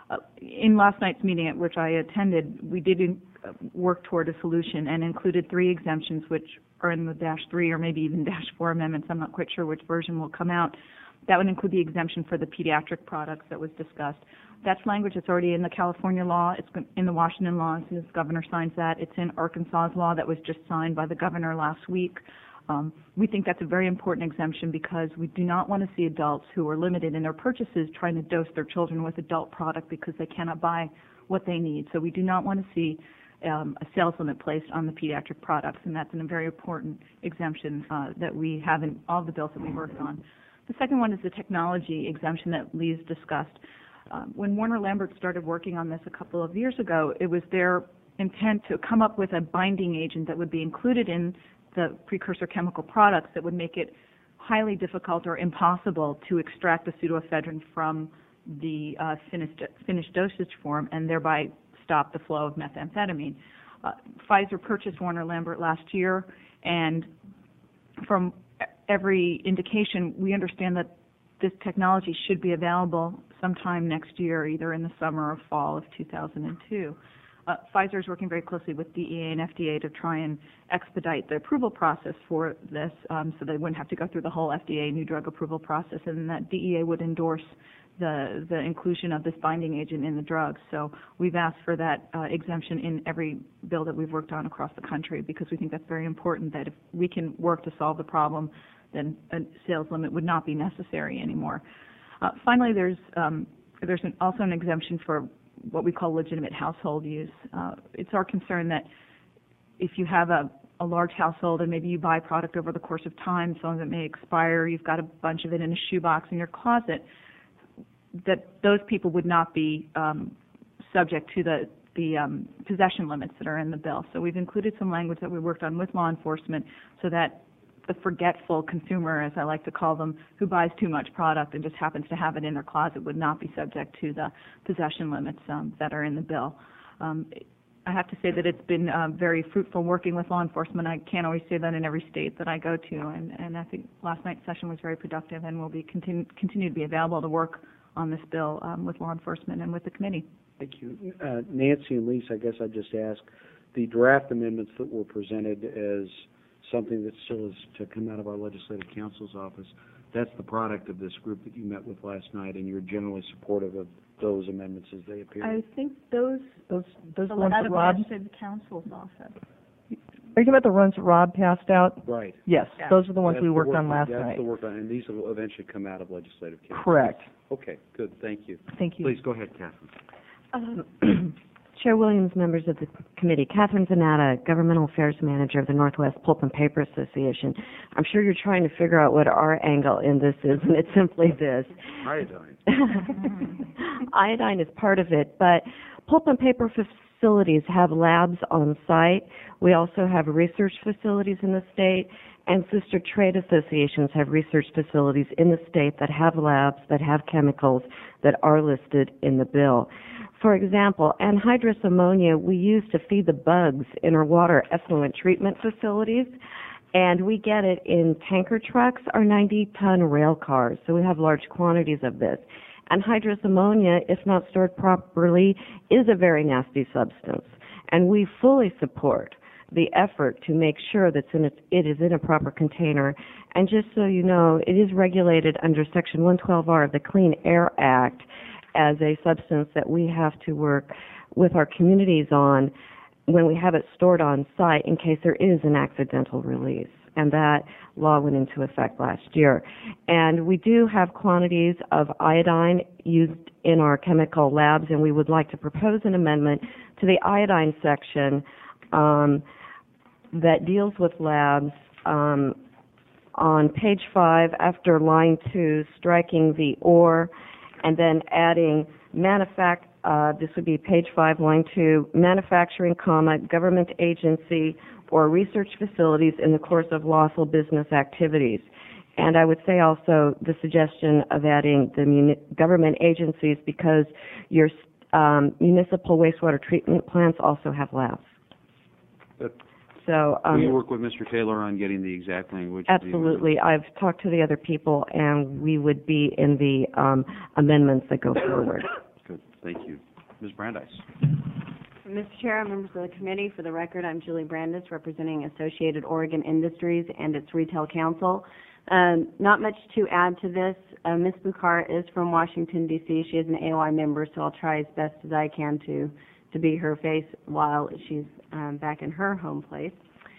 In last night's meeting at which I attended, we did work toward a solution and included 3 exemptions, which are in the -3 or maybe even -4 amendments. I'm not quite sure which version will come out. That would include the exemption for the pediatric products that was discussed. That's language that's already in the California law. It's in the Washington law as soon as the governor signs that. It's in Arkansas's law that was just signed by the governor last week. We think that's a very important exemption because we do not want to see adults who are limited in their purchases trying to dose their children with adult product because they cannot buy what they need. So we do not want to see a sales limit placed on the pediatric products, and that's a very important exemption that we have in all the bills that we worked on. The second one is the technology exemption that Lee's discussed. When Warner Lambert started working on this a couple of years ago, it was their intent to come up with a binding agent that would be included in the precursor chemical products that would make it highly difficult or impossible to extract the pseudoephedrine from the finished dosage form and thereby stop the flow of methamphetamine. Pfizer purchased Warner Lambert last year, and from every indication, we understand that this technology should be available sometime next year, either in the summer or fall of 2002. Pfizer is working very closely with DEA and FDA to try and expedite the approval process for this, so they wouldn't have to go through the whole FDA new drug approval process, and that DEA would endorse the inclusion of this binding agent in the drugs. So we've asked for that exemption in every bill that we've worked on across the country because we think that's very important, that if we can work to solve the problem, then a sales limit would not be necessary anymore. Finally, there's also an exemption for what we call legitimate household use. It's our concern that if you have a large household and maybe you buy product over the course of time, some of it may expire, you've got a bunch of it in a shoebox in your closet, that those people would not be subject to the possession limits that are in the bill. So we've included some language that we worked on with law enforcement so that the forgetful consumer, as I like to call them, who buys too much product and just happens to have it in their closet would not be subject to the possession limits that are in the bill. I have to say that it's been very fruitful working with law enforcement. I can't always say that in every state that I go to, and I think last night's session was very productive and will be continue to be available to work on this bill with law enforcement and with the committee. Thank you. Nancy and Lisa, I guess I'd just ask, the draft amendments that were presented as something that still is to come out of our legislative counsel's office, that's the product of this group that you met with last night, and you're generally supportive of those amendments as they appear? I think those ones out that of Rob... legislative counsel's office. Are you talking about the ones that Rob passed out? Right. Yes, Yeah. those are the ones That's we the worked work- on last That's night. the work on, and these will eventually come out of legislative council. Correct. Okay, good, thank you. Thank you. Please, go ahead, Catherine. Chair Williams, members of the committee, Catherine Zanata, Governmental Affairs Manager of the Northwest Pulp and Paper Association. I'm sure you're trying to figure out what our angle in this is, and it's simply this. Iodine. Iodine is part of it, but pulp and paper facilities have labs on site. We also have research facilities in the state, and sister trade associations have research facilities in the state that have labs, that have chemicals that are listed in the bill. For example, anhydrous ammonia we use to feed the bugs in our water effluent treatment facilities, and we get it in tanker trucks or 90-ton rail cars, so we have large quantities of this. Anhydrous ammonia, if not stored properly, is a very nasty substance, and we fully support the effort to make sure that it is in a proper container. And just so you know, it is regulated under Section 112R of the Clean Air Act as a substance that we have to work with our communities on when we have it stored on site in case there is an accidental release. And that law went into effect last year. And we do have quantities of iodine used in our chemical labs, and we would like to propose an amendment to the iodine section that deals with labs on page 5 after line 2, striking the or, and then adding this would be page 5, line 2, manufacturing, government agency or research facilities in the course of lawful business activities. And I would say also the suggestion of adding the government agencies because your municipal wastewater treatment plants also have labs. So, will you work with Mr. Taylor on getting the exact language? Absolutely. I've talked to the other people, and we would be in the amendments that go forward. Good. Thank you. Ms. Brandeis. Mr. Chair, members of the committee, for the record, I'm Julie Brandeis, representing Associated Oregon Industries and its Retail Council. Not much to add to this. Ms. Bukhar is from Washington, D.C. She is an AOI member, so I'll try as best as I can to be her face while she's back in her home place.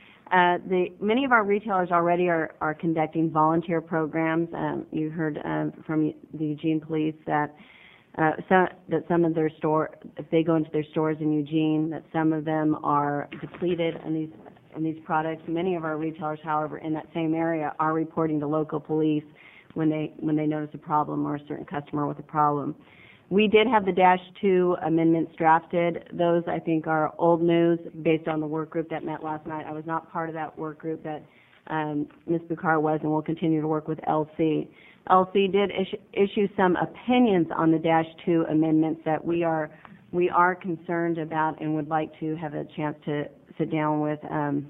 Many of our retailers already are conducting volunteer programs. You heard from the Eugene Police that some of their if they go into their stores in Eugene, that some of them are depleted in these products. Many of our retailers, however, in that same area are reporting to local police when they notice a problem or a certain customer with a problem. We did have the -2 amendments drafted. Those, I think, are old news based on the work group that met last night. I was not part of that work group that Ms. Bukhar was, and will continue to work with LC. LC did issue some opinions on the -2 amendments that we are concerned about and would like to have a chance to sit down with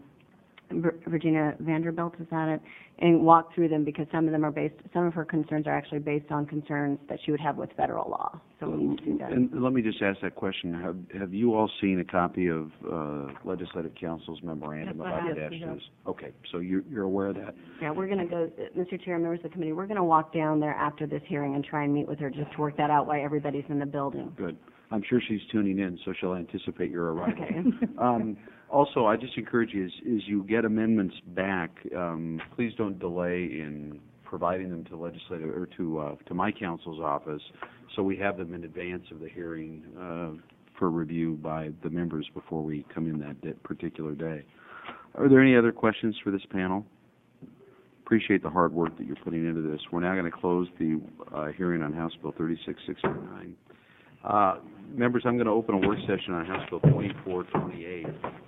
Virginia Vanderbilt, is that it, and walk through them because some of her concerns are actually based on concerns that she would have with federal law. So we need to do that. And let me just ask that question. Have you all seen a copy of Legislative Council's memorandum about the -2s? Okay, so you're aware of that? Yeah, we're going to go, Mr. Chair, members of the committee, we're going to walk down there after this hearing and try and meet with her just to work that out while everybody's in the building. Good. I'm sure she's tuning in, so she'll anticipate your arrival. Okay. Also, I just encourage you, as you get amendments back, please don't delay in providing them to legislative or to my council's office, so we have them in advance of the hearing for review by the members before we come in that particular day. Are there any other questions for this panel? Appreciate the hard work that you're putting into this. We're now going to close the hearing on House Bill 3669. Members, I'm going to open a work session on House Bill 2428.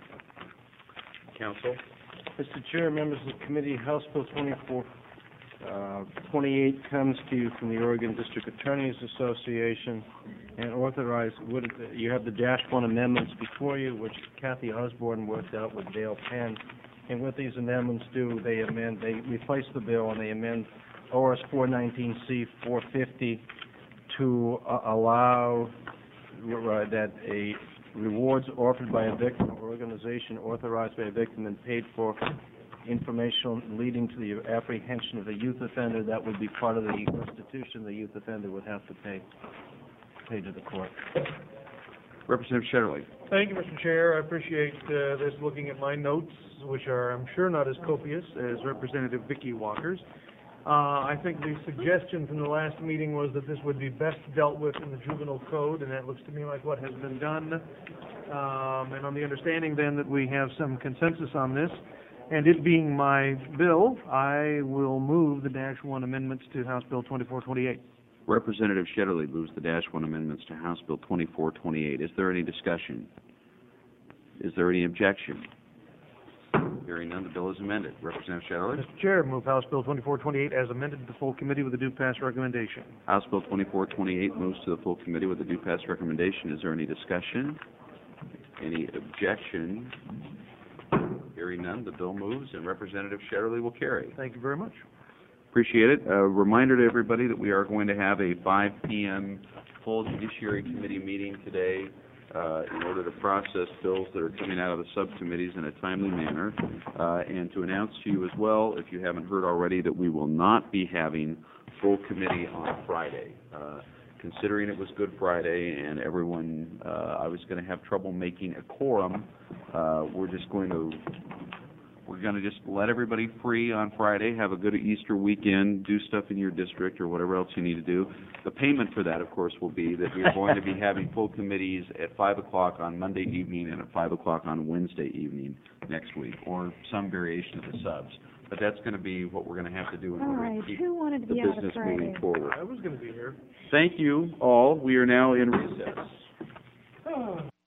Council. Mr. Chair, members of the committee, House Bill 2428 comes to you from the Oregon District Attorneys Association and authorized. You have the -1 amendments before you, which Kathy Osborne worked out with Dale Penn. And what these amendments do, they replace the bill and they amend ORS 419C 450 to allow that a rewards offered by a victim or organization authorized by a victim and paid for information leading to the apprehension of a youth offender, that would be part of the restitution the youth offender would have to pay to the court. Representative Shetterly. Thank you, Mr. Chair. I appreciate this looking at my notes, which are, I'm sure, not as copious as Representative Vicki Walker's. I think the suggestion from the last meeting was that this would be best dealt with in the juvenile code, and that looks to me like what has been done. And on the understanding then that we have some consensus on this, and it being my bill, I will move the -1 amendments to House Bill 2428. Representative Shetterly moves the -1 amendments to House Bill 2428. Is there any discussion? Is there any objection? Hearing none, the bill is amended. Representative Shetterly. Mr. Chair, move House Bill 2428 as amended to the full committee with a due pass recommendation. House Bill 2428 moves to the full committee with a due pass recommendation. Is there any discussion? Any objection? Hearing none, the bill moves, and Representative Shetterly will carry. Thank you very much. Appreciate it. A reminder to everybody that we are going to have a 5 p.m. full Judiciary Committee meeting today in order to process bills that are coming out of the subcommittees in a timely manner, and to announce to you as well, if you haven't heard already, that we will not be having full committee on Friday. considering it was Good Friday and everyone, I was going to have trouble making a quorum, we're going to just let everybody free on Friday, have a good Easter weekend, do stuff in your district or whatever else you need to do. The payment for that, of course, will be that we're going to be having full committees at 5 o'clock on Monday evening and at 5 o'clock on Wednesday evening next week, or some variation of the subs. But that's going to be what we're going to have to do in order to keep wanted to the be out business of Friday? moving forward. I was going to be here. Thank you all. We are now in recess.